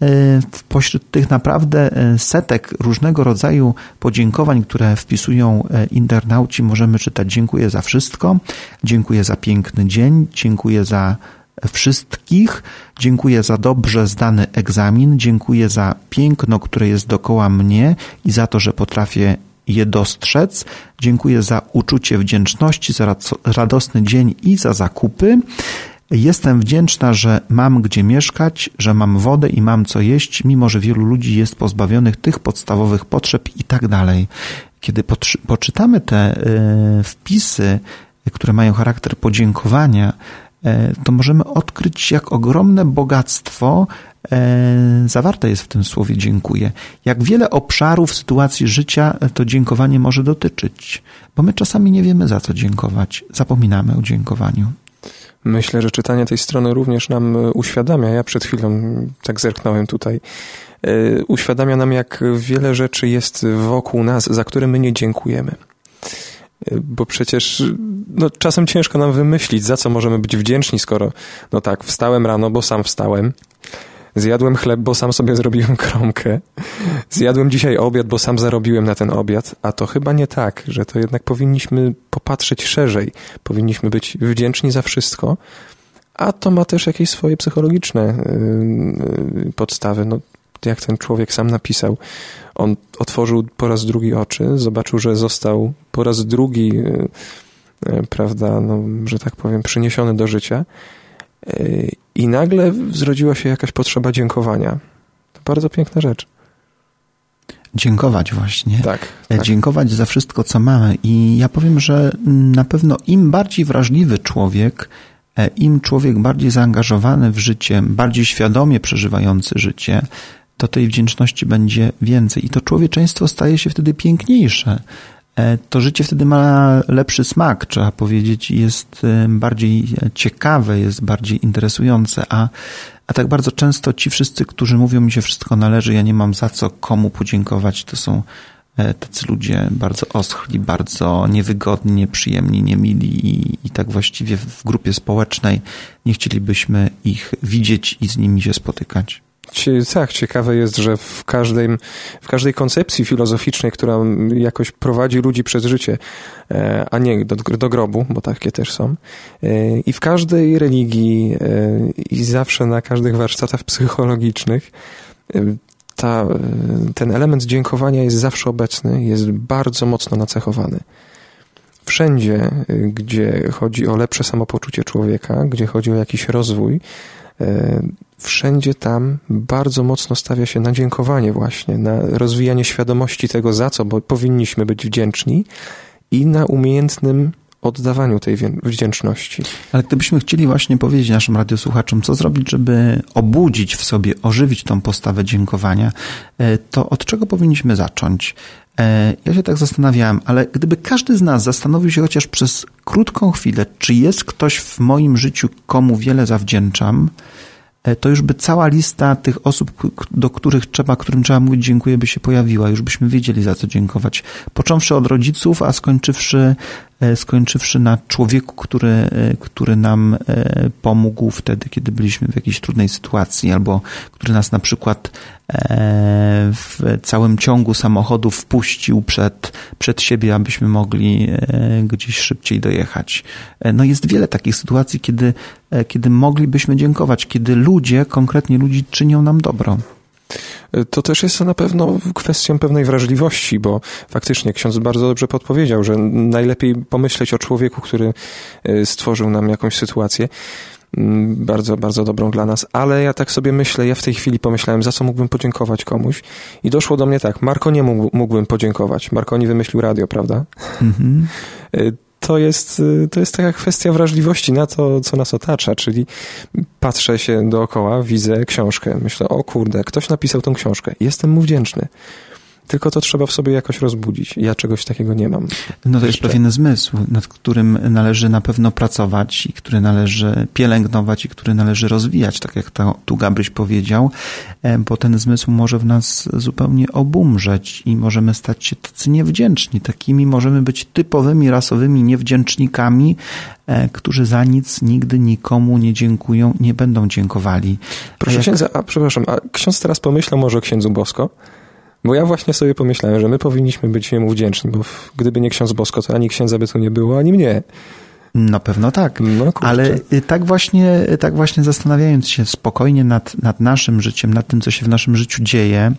pośród tych naprawdę setek różnego rodzaju podziękowań, które wpisują internauci, możemy czytać dziękuję za wszystko, dziękuję za piękny dzień, dziękuję za wszystkich, dziękuję za dobrze zdany egzamin, dziękuję za piękno, które jest dookoła mnie i za to, że potrafię je dostrzec. Dziękuję za uczucie wdzięczności, za radosny dzień i za zakupy. Jestem wdzięczna, że mam gdzie mieszkać, że mam wodę i mam co jeść, mimo że wielu ludzi jest pozbawionych tych podstawowych potrzeb i tak dalej. Kiedy poczytamy te wpisy, które mają charakter podziękowania, to możemy odkryć, jak ogromne bogactwo zawarte jest w tym słowie dziękuję. Jak wiele obszarów sytuacji życia to dziękowanie może dotyczyć, bo my czasami nie wiemy, za co dziękować. Zapominamy o dziękowaniu. Myślę, że czytanie tej strony również nam uświadamia, ja przed chwilą tak zerknąłem tutaj, uświadamia nam, jak wiele rzeczy jest wokół nas, za które my nie dziękujemy. Bo przecież no, czasem ciężko nam wymyślić, za co możemy być wdzięczni, skoro no tak, wstałem rano, bo sam wstałem, zjadłem chleb, bo sam sobie zrobiłem kromkę, zjadłem dzisiaj obiad, bo sam zarobiłem na ten obiad, a to chyba nie tak, że to jednak powinniśmy popatrzeć szerzej, powinniśmy być wdzięczni za wszystko, a to ma też jakieś swoje psychologiczne yy, podstawy, no jak ten człowiek sam napisał, on otworzył po raz drugi oczy, zobaczył, że został po raz drugi, prawda, no, że tak powiem, przyniesiony do życia i nagle zrodziła się jakaś potrzeba dziękowania. To bardzo piękna rzecz. Dziękować właśnie. Tak, tak. Dziękować za wszystko, co mamy. I ja powiem, że na pewno im bardziej wrażliwy człowiek, im człowiek bardziej zaangażowany w życie, bardziej świadomie przeżywający życie, to tej wdzięczności będzie więcej. I to człowieczeństwo staje się wtedy piękniejsze. To życie wtedy ma lepszy smak, trzeba powiedzieć, jest bardziej ciekawe, jest bardziej interesujące, a, a tak bardzo często ci wszyscy, którzy mówią, mi się wszystko należy, ja nie mam za co komu podziękować, to są tacy ludzie bardzo oschli, bardzo niewygodni, nieprzyjemni, niemili i, i tak właściwie w grupie społecznej nie chcielibyśmy ich widzieć i z nimi się spotykać. Tak, ciekawe jest, że w każdej, w każdej koncepcji filozoficznej, która jakoś prowadzi ludzi przez życie, a nie do, do grobu, bo takie też są, i w każdej religii i zawsze na każdych warsztatach psychologicznych ta, ten element dziękowania jest zawsze obecny, jest bardzo mocno nacechowany. Wszędzie, gdzie chodzi o lepsze samopoczucie człowieka, gdzie chodzi o jakiś rozwój, wszędzie tam bardzo mocno stawia się na dziękowanie właśnie, na rozwijanie świadomości tego, za co bo powinniśmy być wdzięczni i na umiejętnym oddawaniu tej wdzięczności. Ale gdybyśmy chcieli właśnie powiedzieć naszym radiosłuchaczom, co zrobić, żeby obudzić w sobie, ożywić tą postawę dziękowania, to od czego powinniśmy zacząć? Ja się tak zastanawiałem, ale gdyby każdy z nas zastanowił się chociaż przez krótką chwilę, czy jest ktoś w moim życiu, komu wiele zawdzięczam, to już by cała lista tych osób, do których trzeba, którym trzeba mówić dziękuję, by się pojawiła. Już byśmy wiedzieli, za co dziękować. Począwszy od rodziców, a skończywszy, skończywszy na człowieku, który, który nam pomógł wtedy, kiedy byliśmy w jakiejś trudnej sytuacji, albo który nas na przykład w całym ciągu samochodu wpuścił przed, przed siebie, abyśmy mogli gdzieś szybciej dojechać. No jest wiele takich sytuacji, kiedy, kiedy moglibyśmy dziękować, kiedy ludzie, konkretnie ludzie czynią nam dobro. To też jest na pewno kwestią pewnej wrażliwości, bo faktycznie ksiądz bardzo dobrze podpowiedział, że najlepiej pomyśleć o człowieku, który stworzył nam jakąś sytuację, bardzo, bardzo dobrą dla nas, ale ja tak sobie myślę, ja w tej chwili pomyślałem, za co mógłbym podziękować komuś i doszło do mnie tak, Marco nie mógł, mógłbym podziękować. Marco nie wymyślił radio, prawda? Mhm. To jest, to jest taka kwestia wrażliwości na to, co nas otacza, czyli patrzę się dookoła, widzę książkę, myślę, o kurde, ktoś napisał tą książkę, jestem mu wdzięczny. Tylko to trzeba w sobie jakoś rozbudzić. Ja czegoś takiego nie mam. No to jest pewien zmysł, nad którym należy na pewno pracować i który należy pielęgnować i który należy rozwijać, tak jak to tu Gabryś powiedział, bo ten zmysł może w nas zupełnie obumrzeć i możemy stać się tacy niewdzięczni. Takimi możemy być typowymi, rasowymi niewdzięcznikami, którzy za nic nigdy nikomu nie dziękują, nie będą dziękowali. Proszę jak... księdza, a przepraszam, a ksiądz teraz pomyślał może o księdzu Bosko? Bo ja właśnie sobie pomyślałem, że my powinniśmy być jemu wdzięczni, bo gdyby nie ksiądz Bosko, to ani księdza by tu nie było, ani mnie. Na pewno tak, no, ale tak właśnie, tak właśnie zastanawiając się spokojnie nad, nad naszym życiem, nad tym, co się w naszym życiu dzieje,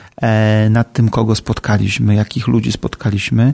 nad tym, kogo spotkaliśmy, jakich ludzi spotkaliśmy,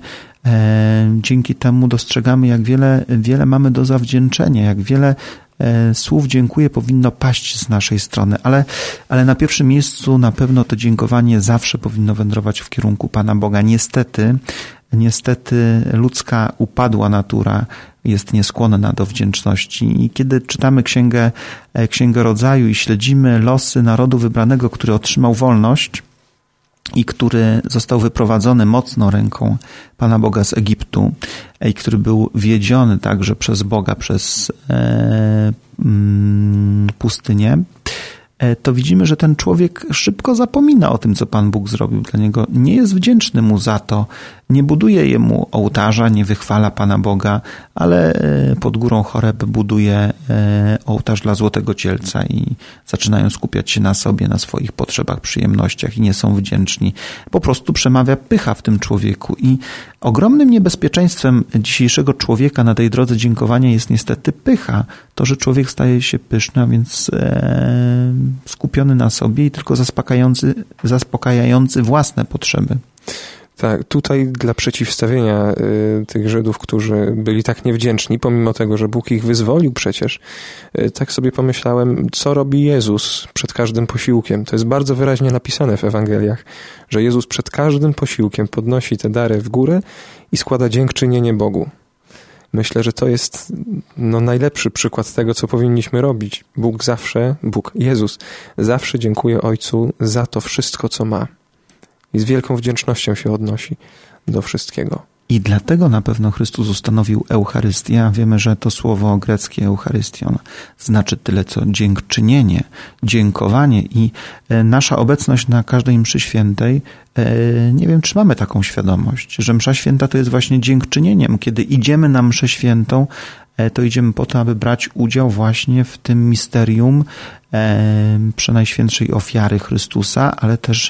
dzięki temu dostrzegamy, jak wiele, wiele mamy do zawdzięczenia, jak wiele słów dziękuję powinno paść z naszej strony, ale, ale na pierwszym miejscu na pewno to dziękowanie zawsze powinno wędrować w kierunku Pana Boga. Niestety, niestety ludzka upadła natura jest nieskłonna do wdzięczności i kiedy czytamy księgę, księgę Rodzaju i śledzimy losy narodu wybranego, który otrzymał wolność i który został wyprowadzony mocną ręką Pana Boga z Egiptu i który był wiedziony także przez Boga przez e, mm, pustynię, to widzimy, że ten człowiek szybko zapomina o tym, co Pan Bóg zrobił dla niego. Nie jest wdzięczny mu za to, nie buduje jemu ołtarza, nie wychwala Pana Boga, ale pod górą Choreb buduje ołtarz dla złotego cielca i zaczynają skupiać się na sobie, na swoich potrzebach, przyjemnościach i nie są wdzięczni. Po prostu przemawia pycha w tym człowieku i ogromnym niebezpieczeństwem dzisiejszego człowieka na tej drodze dziękowania jest niestety pycha. To, że człowiek staje się pyszny, a więc e, skupiony na sobie i tylko zaspokajający, zaspokajający własne potrzeby. Tak, tutaj dla przeciwstawienia y, tych Żydów, którzy byli tak niewdzięczni, pomimo tego, że Bóg ich wyzwolił przecież, y, tak sobie pomyślałem, co robi Jezus przed każdym posiłkiem. To jest bardzo wyraźnie napisane w Ewangeliach, że Jezus przed każdym posiłkiem podnosi te dary w górę i składa dziękczynienie Bogu. Myślę, że to jest no, najlepszy przykład tego, co powinniśmy robić. Bóg zawsze, Bóg, Jezus, zawsze dziękuje Ojcu za to wszystko, co ma. I z wielką wdzięcznością się odnosi do wszystkiego. I dlatego na pewno Chrystus ustanowił Eucharystię. Wiemy, że to słowo greckie Eucharystion znaczy tyle, co dziękczynienie, dziękowanie i nasza obecność na każdej mszy świętej, nie wiem, czy mamy taką świadomość, że msza święta to jest właśnie dziękczynieniem. Kiedy idziemy na mszę świętą, to idziemy po to, aby brać udział właśnie w tym misterium przenajświętszej ofiary Chrystusa, ale też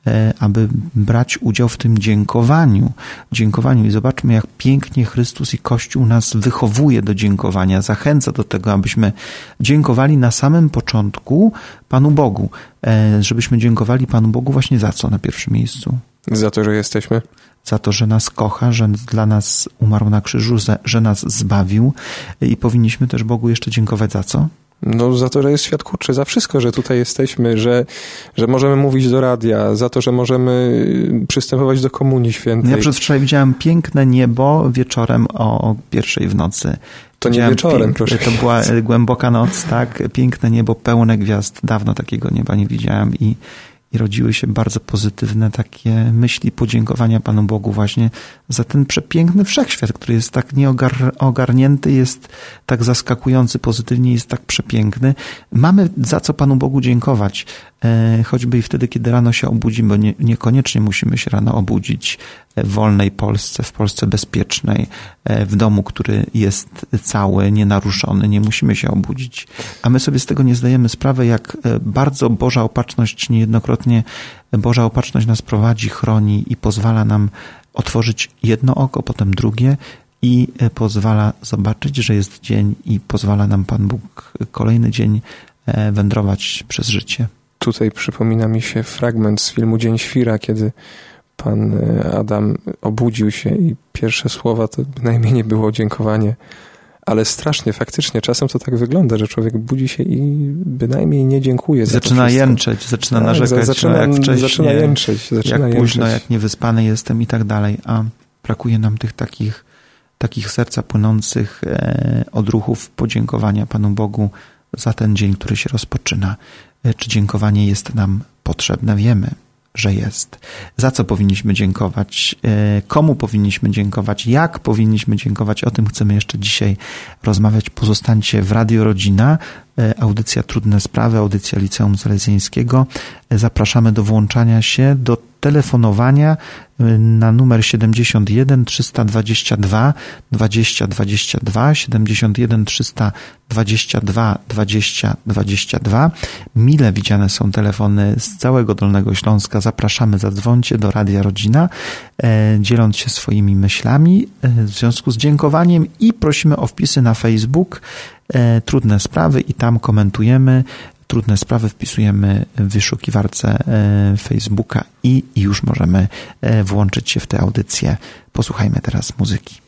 aby brać udział w tym dziękowaniu. Dziękowaniu. I zobaczmy, jak pięknie Chrystus i Kościół nas wychowuje do dziękowania, zachęca do tego, abyśmy dziękowali na samym początku Panu Bogu. Żebyśmy dziękowali Panu Bogu właśnie za co na pierwszym miejscu? Za to, że jesteśmy. Za to, że nas kocha, że dla nas umarł na krzyżu, że nas zbawił. I powinniśmy też Bogu jeszcze dziękować za co? No za to, że jest świat kurczy, za wszystko, że tutaj jesteśmy, że, że możemy mówić do radia, za to, że możemy przystępować do Komunii Świętej. Ja przedwczoraj widziałem piękne niebo wieczorem o pierwszej w nocy. To nie wieczorem, proszę. To była głęboka noc, tak? Piękne niebo, pełne gwiazd. Dawno takiego nieba nie widziałem i I rodziły się bardzo pozytywne takie myśli podziękowania Panu Bogu właśnie za ten przepiękny wszechświat, który jest tak nieogarnięty, jest tak zaskakujący pozytywnie, jest tak przepiękny. Mamy za co Panu Bogu dziękować, choćby i wtedy, kiedy rano się obudzimy, bo nie, niekoniecznie musimy się rano obudzić w wolnej Polsce, w Polsce bezpiecznej, w domu, który jest cały, nienaruszony, nie musimy się obudzić. A my sobie z tego nie zdajemy sprawy, jak bardzo Boża opatrzność, niejednokrotnie Boża opatrzność nas prowadzi, chroni i pozwala nam otworzyć jedno oko, potem drugie i pozwala zobaczyć, że jest dzień i pozwala nam Pan Bóg kolejny dzień wędrować przez życie. Tutaj przypomina mi się fragment z filmu Dzień Świra, kiedy pan Adam obudził się i pierwsze słowa to bynajmniej nie było dziękowanie, ale strasznie, faktycznie czasem to tak wygląda, że człowiek budzi się i bynajmniej nie dziękuje. Zaczyna za jęczeć, zaczyna tak, narzekać, zaczyna, no jak wcześniej, zaczyna jęczeć, zaczyna jak jęczeć. późno, jak niewyspany jestem i tak dalej, a brakuje nam tych takich, takich serca płynących odruchów podziękowania Panu Bogu za ten dzień, który się rozpoczyna. Czy dziękowanie jest nam potrzebne? Wiemy, że jest. Za co powinniśmy dziękować? Komu powinniśmy dziękować? Jak powinniśmy dziękować? O tym chcemy jeszcze dzisiaj rozmawiać. Pozostańcie w Radio Rodzina. Audycja Trudne Sprawy, audycja Liceum Salezjańskiego. Zapraszamy do włączania się, do telefonowania na numer siedemdziesiąt jeden trzysta dwadzieścia dwa dwadzieścia dwadzieścia dwa, siedemdziesiąt jeden trzysta dwadzieścia dwa dwadzieścia dwadzieścia dwa. Mile widziane są telefony z całego Dolnego Śląska. Zapraszamy, zadzwońcie do Radia Rodzina, dzieląc się swoimi myślami w związku z dziękowaniem i prosimy o wpisy na Facebook Trudne Sprawy i tam komentujemy. Trudne Sprawy wpisujemy w wyszukiwarce Facebooka i już możemy włączyć się w tę audycję. Posłuchajmy teraz muzyki.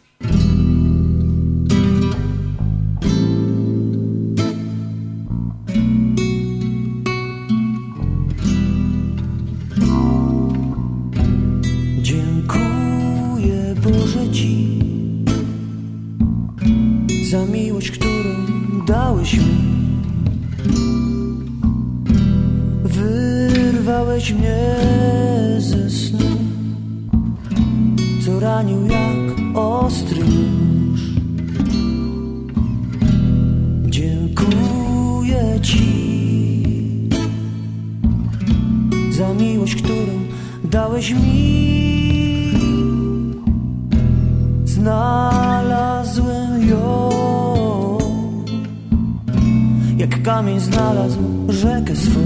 Dziękuję Boże Ci za miłość, którą dałeś mi. Wyrwałeś mnie ze snu, co ranił jak ostry nóż. Dziękuję Ci za miłość, którą dałeś mi. Znalazłem ją, jak kamień znalazł rzekę swą.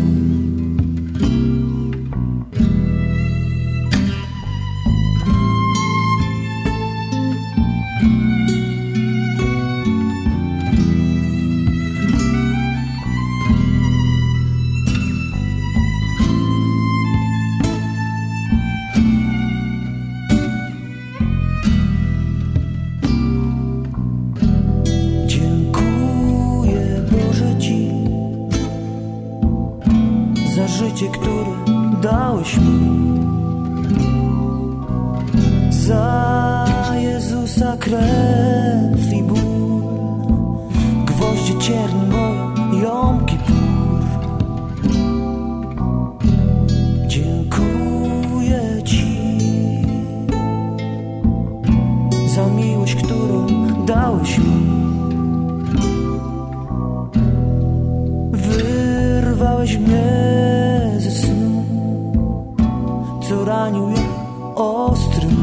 ostróż.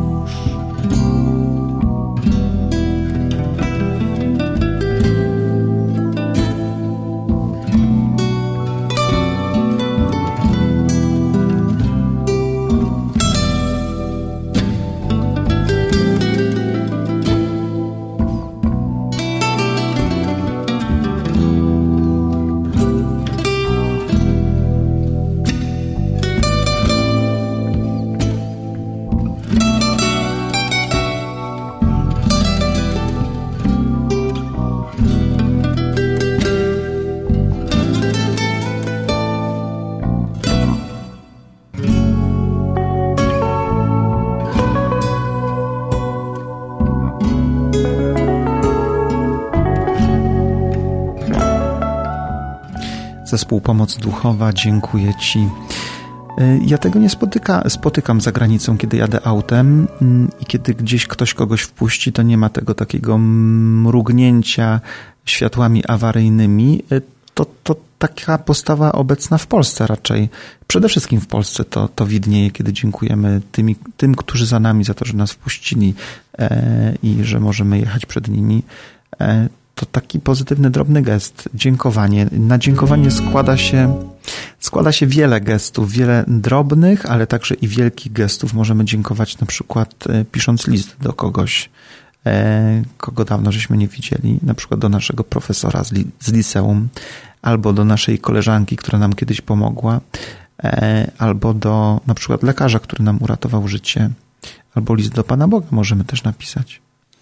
Zespół Pomoc Duchowa, dziękuję Ci. Ja tego nie spotyka, spotykam za granicą, kiedy jadę autem i kiedy gdzieś ktoś kogoś wpuści, to nie ma tego takiego mrugnięcia światłami awaryjnymi. To, to taka postawa obecna w Polsce raczej. Przede wszystkim w Polsce to, to widnieje, kiedy dziękujemy tymi, tym, którzy za nami, za to, że nas wpuścili e, i że możemy jechać przed nimi. E, To taki pozytywny, drobny gest. Dziękowanie. Na dziękowanie składa się, składa się wiele gestów, wiele drobnych, ale także i wielkich gestów. Możemy dziękować na przykład pisząc list do kogoś, kogo dawno żeśmy nie widzieli, na przykład do naszego profesora z, li, z liceum, albo do naszej koleżanki, która nam kiedyś pomogła, albo do na przykład lekarza, który nam uratował życie, albo list do Pana Boga możemy też napisać.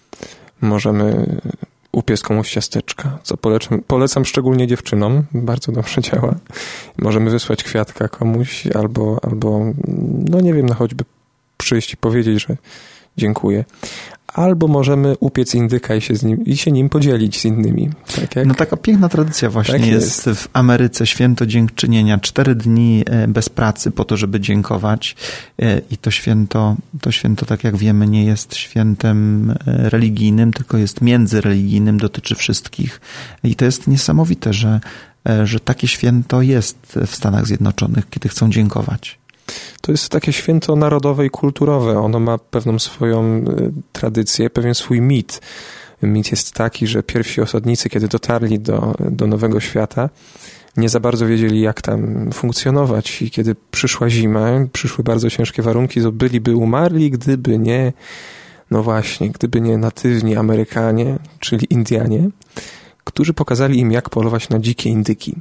Możemy upiec komuś ciasteczka, co polecam, polecam szczególnie dziewczynom, bardzo dobrze działa. Możemy wysłać kwiatka komuś, albo, albo no nie wiem, no choćby przyjść i powiedzieć, że dziękuję. Albo możemy upiec indyka i się, z nim, i się nim podzielić z innymi. Tak jak... No taka piękna tradycja właśnie tak jest. jest w Ameryce, święto dziękczynienia. Cztery dni bez pracy po to, żeby dziękować. I to święto, to święto, tak jak wiemy, nie jest świętem religijnym, tylko jest międzyreligijnym, dotyczy wszystkich. I to jest niesamowite, że, że takie święto jest w Stanach Zjednoczonych, kiedy chcą dziękować. To jest takie święto narodowe i kulturowe. Ono ma pewną swoją tradycję, pewien swój mit. Mit jest taki, że pierwsi osadnicy, kiedy dotarli do, do Nowego Świata, nie za bardzo wiedzieli, jak tam funkcjonować. I kiedy przyszła zima, przyszły bardzo ciężkie warunki, to byliby umarli, gdyby nie, no właśnie, gdyby nie natywni Amerykanie, czyli Indianie, którzy pokazali im, jak polować na dzikie indyki.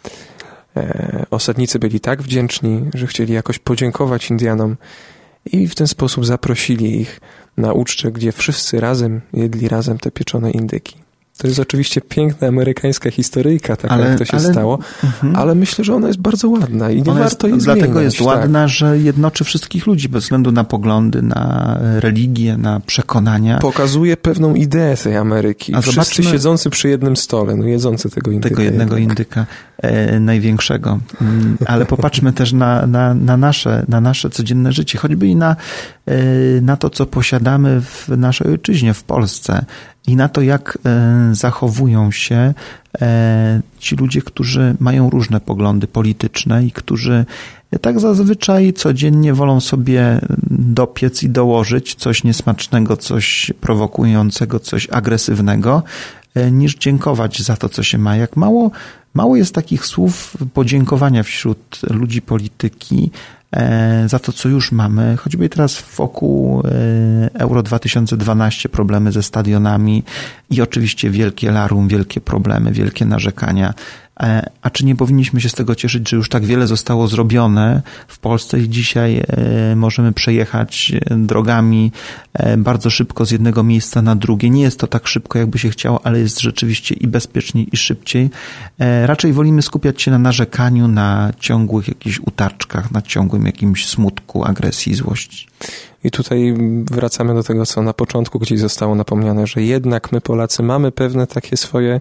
Osadnicy byli tak wdzięczni, że chcieli jakoś podziękować Indianom i w ten sposób zaprosili ich na ucztę, gdzie wszyscy razem jedli razem te pieczone indyki. To jest oczywiście piękna amerykańska historyjka, tak ale, jak to się ale, stało, uh-huh. ale myślę, że ona jest bardzo ładna i nie ona warto jej zmieniać. Dlatego jest tak. ładna, że jednoczy wszystkich ludzi bez względu na poglądy, na religię, na przekonania. Pokazuje pewną ideę tej Ameryki. A wszyscy zobaczmy, siedzący przy jednym stole, no jedzący tego indyka. Tego jednego jednak. indyka e, największego. Ale popatrzmy też na, na, na, nasze, na nasze codzienne życie, choćby i na, e, na to, co posiadamy w naszej ojczyźnie, w Polsce. I na to, jak zachowują się ci ludzie, którzy mają różne poglądy polityczne i którzy tak zazwyczaj codziennie wolą sobie dopiec i dołożyć coś niesmacznego, coś prowokującego, coś agresywnego, niż dziękować za to, co się ma. Jak mało, mało jest takich słów podziękowania wśród ludzi polityki za to, co już mamy. Choćby teraz wokół Euro dwa tysiące dwanaście problemy ze stadionami i oczywiście wielkie larum, wielkie problemy, wielkie narzekania. A czy nie powinniśmy się z tego cieszyć, że już tak wiele zostało zrobione w Polsce i dzisiaj możemy przejechać drogami bardzo szybko z jednego miejsca na drugie. Nie jest to tak szybko, jakby się chciało, ale jest rzeczywiście i bezpieczniej, i szybciej. Raczej wolimy skupiać się na narzekaniu, na ciągłych jakichś utarczkach, na ciągłym jakimś smutku, agresji, złości. I tutaj wracamy do tego, co na początku gdzieś zostało napomniane, że jednak my Polacy mamy pewne takie swoje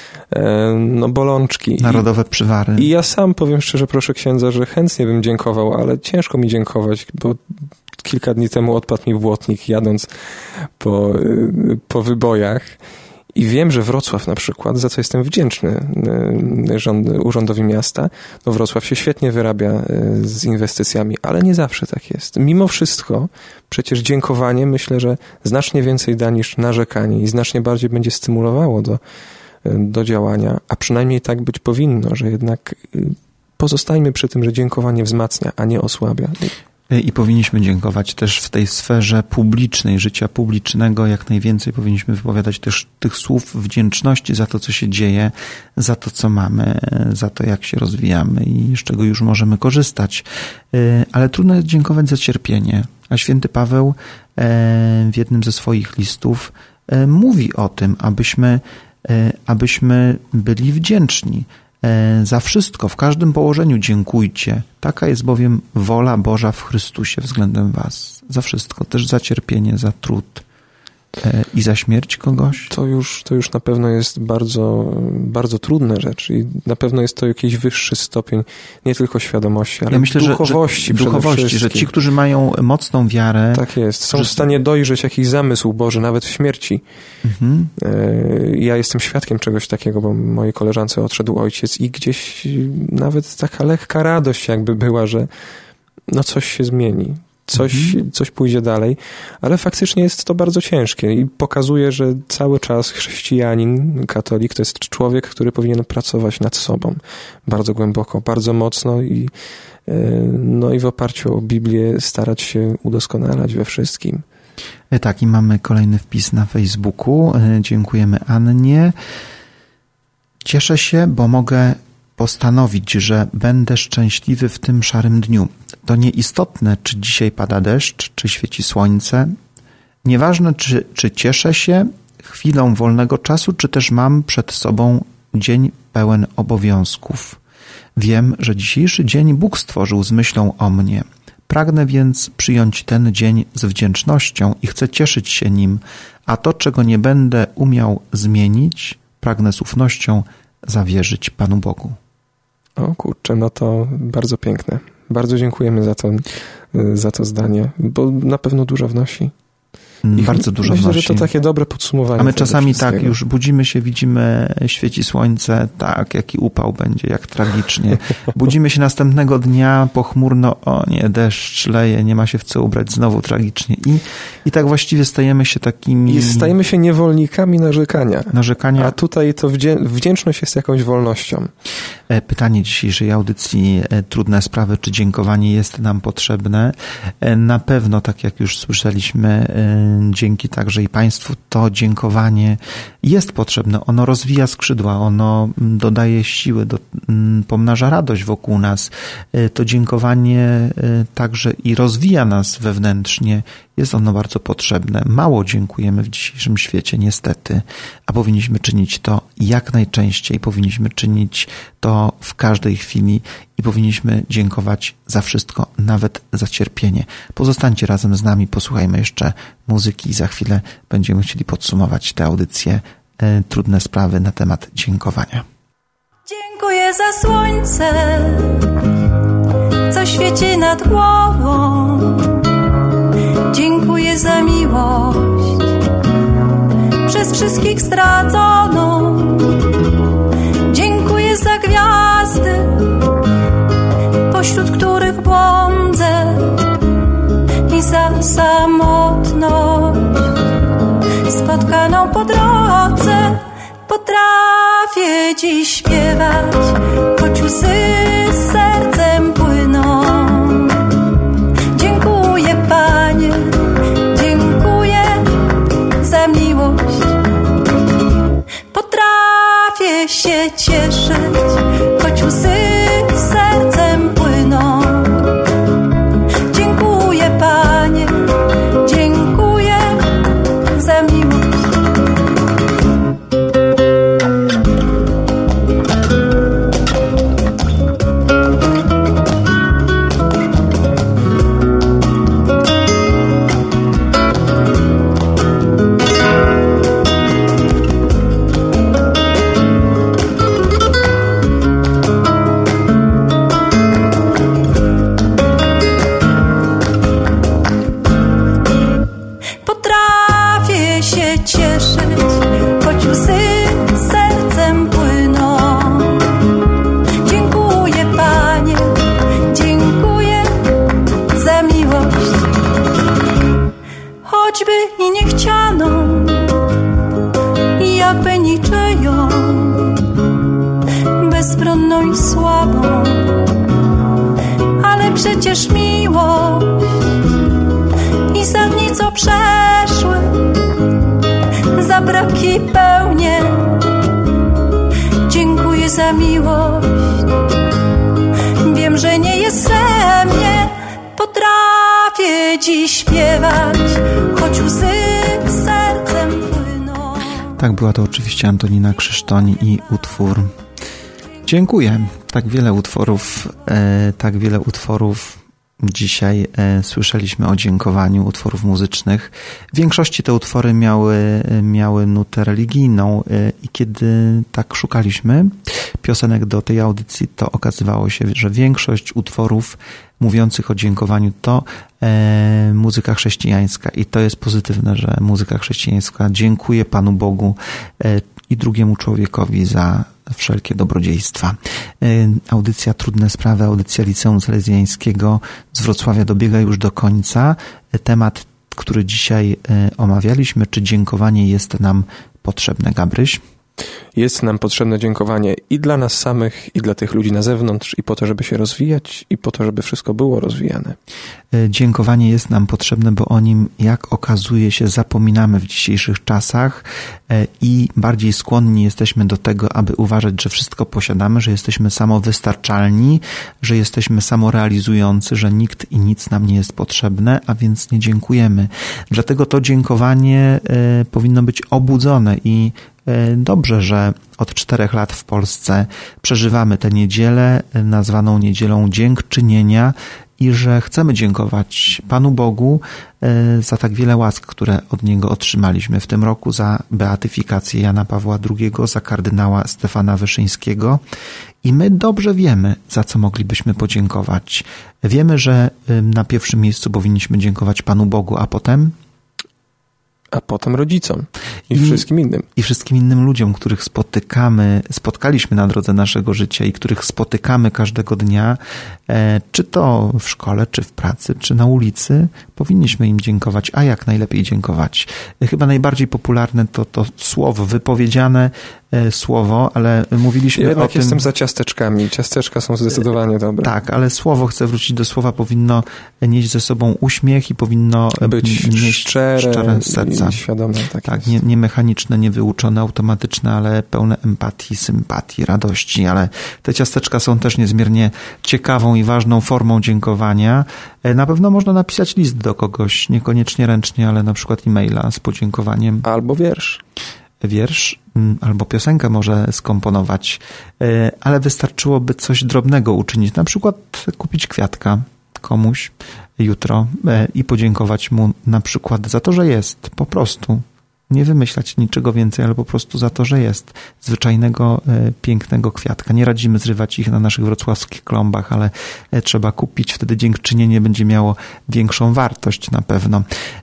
no bolączki. Narodowe przywary. I ja sam powiem szczerze, proszę księdza, że chętnie bym dziękował, ale ciężko mi dziękować, bo kilka dni temu odpadł mi błotnik jadąc po, po wybojach I wiem, że Wrocław na przykład, za co jestem wdzięczny rząd, urzędowi miasta, no Wrocław się świetnie wyrabia z inwestycjami, ale nie zawsze tak jest. Mimo wszystko przecież dziękowanie, myślę, że znacznie więcej da niż narzekanie i znacznie bardziej będzie stymulowało do, do działania, a przynajmniej tak być powinno, że jednak pozostajmy przy tym, że dziękowanie wzmacnia, a nie osłabia. I powinniśmy dziękować też w tej sferze publicznej, życia publicznego. Jak najwięcej powinniśmy wypowiadać też tych słów wdzięczności za to, co się dzieje, za to, co mamy, za to, jak się rozwijamy i z czego już możemy korzystać. Ale trudno jest dziękować za cierpienie. A święty Paweł w jednym ze swoich listów mówi o tym, abyśmy, abyśmy byli wdzięczni. Za wszystko, w każdym położeniu dziękujcie. Taka jest bowiem wola Boża w Chrystusie względem was. Za wszystko, też za cierpienie, za trud i za śmierć kogoś. To już, to już na pewno jest bardzo, bardzo trudna rzecz i na pewno jest to jakiś wyższy stopień nie tylko świadomości, ale ja myślę, duchowości. Że, że, duchowości, że ci, którzy mają mocną wiarę... Tak jest, są w stanie dojrzeć jakiś zamysł Boży, nawet w śmierci. Mhm. Ja jestem świadkiem czegoś takiego, bo mojej koleżance odszedł ojciec i gdzieś nawet taka lekka radość jakby była, że no coś się zmieni. Coś, mhm. coś pójdzie dalej, ale faktycznie jest to bardzo ciężkie i pokazuje, że cały czas chrześcijanin, katolik to jest człowiek, który powinien pracować nad sobą bardzo głęboko, bardzo mocno i, no i w oparciu o Biblię starać się udoskonalać we wszystkim. Tak, i mamy kolejny wpis na Facebooku. Dziękujemy Annie. Cieszę się, bo mogę postanowić, że będę szczęśliwy w tym szarym dniu. To nieistotne, czy dzisiaj pada deszcz, czy świeci słońce. Nieważne, czy, czy cieszę się chwilą wolnego czasu, czy też mam przed sobą dzień pełen obowiązków. Wiem, że dzisiejszy dzień Bóg stworzył z myślą o mnie. Pragnę więc przyjąć ten dzień z wdzięcznością i chcę cieszyć się nim, a to, czego nie będę umiał zmienić, pragnę z ufnością zawierzyć Panu Bogu. O kurczę, no to bardzo piękne. Bardzo dziękujemy za to, za to zdanie, bo na pewno dużo wnosi. I bardzo dużo myślę, wnosi. że to takie dobre podsumowanie. A my czasami tak już budzimy się, widzimy, świeci słońce, tak, jaki upał będzie, jak tragicznie. Budzimy się następnego dnia pochmurno, o nie, deszcz leje, nie ma się w co ubrać, znowu tragicznie. I, i tak właściwie stajemy się takimi... I stajemy się niewolnikami narzekania. Narzekania. A tutaj to wdzięczność jest jakąś wolnością. Pytanie dzisiejszej audycji, trudne sprawy, czy dziękowanie jest nam potrzebne? Na pewno, tak jak już słyszeliśmy, dzięki także i Państwu, to dziękowanie jest potrzebne. Ono rozwija skrzydła, ono dodaje siły, do, pomnaża radość wokół nas. To dziękowanie także i rozwija nas wewnętrznie. Jest ono bardzo potrzebne. Mało dziękujemy w dzisiejszym świecie, niestety, a powinniśmy czynić to jak najczęściej. Powinniśmy czynić to w każdej chwili i powinniśmy dziękować za wszystko, nawet za cierpienie. Pozostańcie razem z nami, posłuchajmy jeszcze muzyki i za chwilę będziemy chcieli podsumować tę audycję e, Trudne sprawy na temat dziękowania. Dziękuję za słońce, co świeci nad głową. Dziękuję za miłość, przez wszystkich zdradzoną. Dziękuję za gwiazdy, pośród których błądzę, i za samotność spotkaną po drodze. Potrafię dziś śpiewać, choć łzy z sercem płyną. Dziękuję, Panie, dziękuję za miłość. Potrafię się cieszyć, choć łzy z sercem płyną. Dziękuję, Panie, dziękuję za miłość. choćby i niechcianą, jakby niczyją, bezbronną i słabą, ale przecież miło i za dni, co przeszły, za braki pełnie. Dziękuję za miłość. Wiem, że nie jest ze mnie. Potrafię dziś śpiewać, choć łzy sercem płyną. Tak, była to oczywiście Antonina Krzysztoń i utwór Dziękuję. Tak wiele utworów, e, tak wiele utworów dzisiaj e, słyszeliśmy o dziękowaniu, utworów muzycznych. W większości te utwory miały, miały nutę religijną e, i kiedy tak szukaliśmy piosenek do tej audycji, to okazywało się, że większość utworów mówiących o dziękowaniu to e, muzyka chrześcijańska i to jest pozytywne, że muzyka chrześcijańska dziękuję Panu Bogu e, i drugiemu człowiekowi za wszelkie dobrodziejstwa. Audycja Trudne Sprawy, audycja Liceum Salezjańskiego z Wrocławia dobiega już do końca. Temat, który dzisiaj omawialiśmy, czy dziękowanie jest nam potrzebne, Gabryś? Jest nam potrzebne dziękowanie i dla nas samych, i dla tych ludzi na zewnątrz, i po to, żeby się rozwijać, i po to, żeby wszystko było rozwijane. Dziękowanie jest nam potrzebne, bo o nim, jak okazuje się, zapominamy w dzisiejszych czasach i bardziej skłonni jesteśmy do tego, aby uważać, że wszystko posiadamy, że jesteśmy samowystarczalni, że jesteśmy samorealizujący, że nikt i nic nam nie jest potrzebne, a więc nie dziękujemy. Dlatego to dziękowanie powinno być obudzone i dobrze, że od czterech lat w Polsce przeżywamy tę niedzielę nazwaną Niedzielą Dziękczynienia i że chcemy dziękować Panu Bogu za tak wiele łask, które od Niego otrzymaliśmy w tym roku, za beatyfikację Jana Pawła drugiego, za kardynała Stefana Wyszyńskiego i my dobrze wiemy, za co moglibyśmy podziękować. Wiemy, że na pierwszym miejscu powinniśmy dziękować Panu Bogu, a potem a potem rodzicom i, I wszystkim innym. I wszystkim innym ludziom, których spotykamy, spotkaliśmy na drodze naszego życia i których spotykamy każdego dnia, e, czy to w szkole, czy w pracy, czy na ulicy, powinniśmy im dziękować. A jak najlepiej dziękować? Chyba najbardziej popularne to to słowo, wypowiedziane e, słowo, ale mówiliśmy Jednak o tym... jestem za ciasteczkami. Ciasteczka są zdecydowanie dobre. Tak, ale słowo, chcę wrócić do słowa, powinno nieść ze sobą uśmiech i powinno być nieść szczere, szczere serca. Świadome, tak, tak nie, nie mechaniczne, nie wyuczone, automatyczne, ale pełne empatii, sympatii, radości, ale te ciasteczka są też niezmiernie ciekawą i ważną formą dziękowania. Na pewno można napisać list do kogoś, niekoniecznie ręcznie, ale na przykład e-maila z podziękowaniem. Albo wiersz. Wiersz albo piosenkę może skomponować, ale wystarczyłoby coś drobnego uczynić, na przykład kupić kwiatka komuś jutro i podziękować mu na przykład za to, że jest, po prostu. Nie wymyślać niczego więcej, ale po prostu za to, że jest. Zwyczajnego, pięknego kwiatka. Nie radzimy zrywać ich na naszych wrocławskich klombach, ale trzeba kupić, wtedy dziękczynienie będzie miało większą wartość na pewno.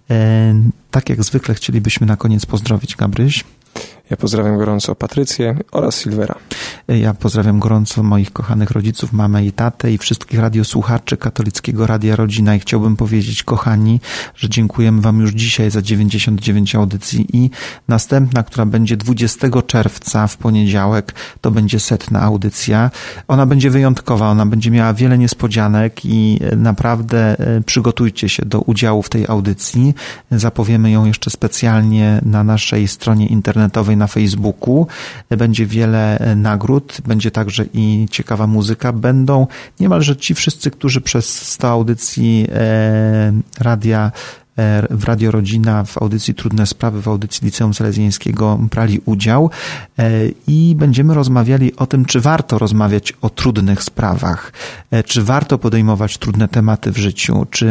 Tak jak zwykle chcielibyśmy na koniec pozdrowić, Gabryś. Ja pozdrawiam gorąco Patrycję oraz Silvera. Ja pozdrawiam gorąco moich kochanych rodziców, mamę i tatę i wszystkich radiosłuchaczy Katolickiego Radia Rodzina i chciałbym powiedzieć, kochani, że dziękujemy Wam już dzisiaj za dziewięćdziesiąt dziewięć audycji i następna, która będzie dwudziestego czerwca w poniedziałek, to będzie setna audycja. Ona będzie wyjątkowa, ona będzie miała wiele niespodzianek i naprawdę przygotujcie się do udziału w tej audycji. Zapowiemy ją jeszcze specjalnie na naszej stronie internetowej na Facebooku. Będzie wiele nagród, będzie także i ciekawa muzyka. Będą niemalże ci wszyscy, którzy przez sto audycji e, radia w Radio Rodzina, w audycji Trudne Sprawy, w audycji Liceum Salezjańskiego brali udział i będziemy rozmawiali o tym, czy warto rozmawiać o trudnych sprawach, czy warto podejmować trudne tematy w życiu, czy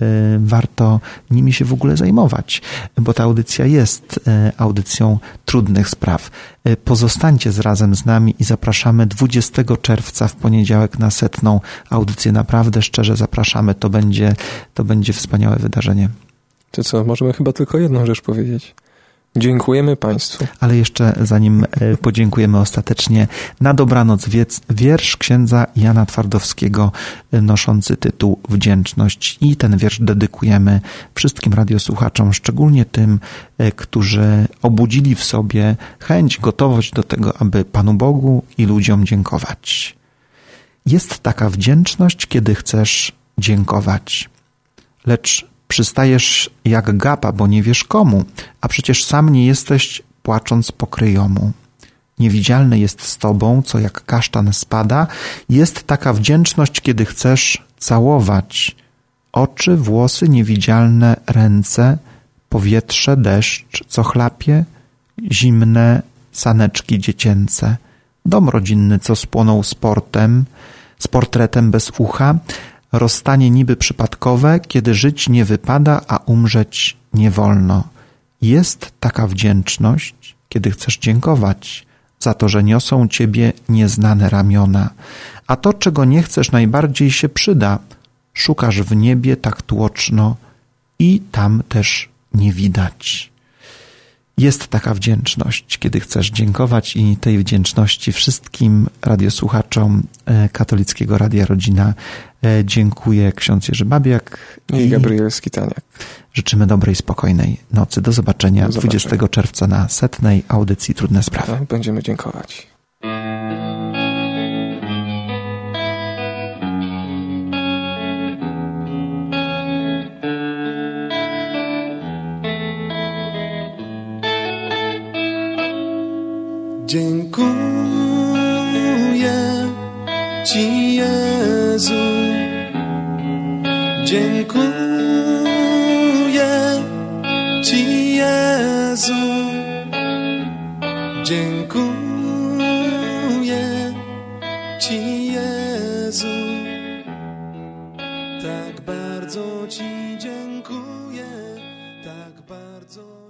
warto nimi się w ogóle zajmować, bo ta audycja jest audycją trudnych spraw. Pozostańcie razem z nami i zapraszamy dwudziestego czerwca w poniedziałek na setną audycję. Naprawdę szczerze zapraszamy, to będzie, to będzie wspaniałe wydarzenie. To co, możemy chyba tylko jedną rzecz powiedzieć. Dziękujemy Państwu. Ale jeszcze zanim podziękujemy ostatecznie, na dobranoc wiec, wiersz księdza Jana Twardowskiego noszący tytuł Wdzięczność. I ten wiersz dedykujemy wszystkim radiosłuchaczom, szczególnie tym, którzy obudzili w sobie chęć, gotowość do tego, aby Panu Bogu i ludziom dziękować. Jest taka wdzięczność, kiedy chcesz dziękować, lecz przystajesz jak gapa, bo nie wiesz komu, a przecież sam nie jesteś, płacząc pokryjomu. Niewidzialny jest z tobą, co jak kasztan spada. Jest taka wdzięczność, kiedy chcesz całować. Oczy, włosy, niewidzialne ręce, powietrze, deszcz, co chlapie, zimne saneczki dziecięce. Dom rodzinny, co spłonął sportem, z portretem bez ucha, rozstanie niby przypadkowe, kiedy żyć nie wypada, a umrzeć nie wolno. Jest taka wdzięczność, kiedy chcesz dziękować za to, że niosą ciebie nieznane ramiona, a to, czego nie chcesz, najbardziej się przyda. Szukasz w niebie tak tłoczno i tam też nie widać. Jest taka wdzięczność, kiedy chcesz dziękować i tej wdzięczności wszystkim radiosłuchaczom Katolickiego Radia Rodzina dziękuję ksiądz Jerzy Babiak i, i Gabriel Skitaniak. Życzymy dobrej, spokojnej nocy. Do zobaczenia, Do zobaczenia. dwudziestego czerwca na setnej audycji Trudne Sprawy. Tak, będziemy dziękować. Dziękuję Ci, Jezu, dziękuję Ci, Jezu, dziękuję Ci, Jezu, tak bardzo Ci dziękuję, tak bardzo.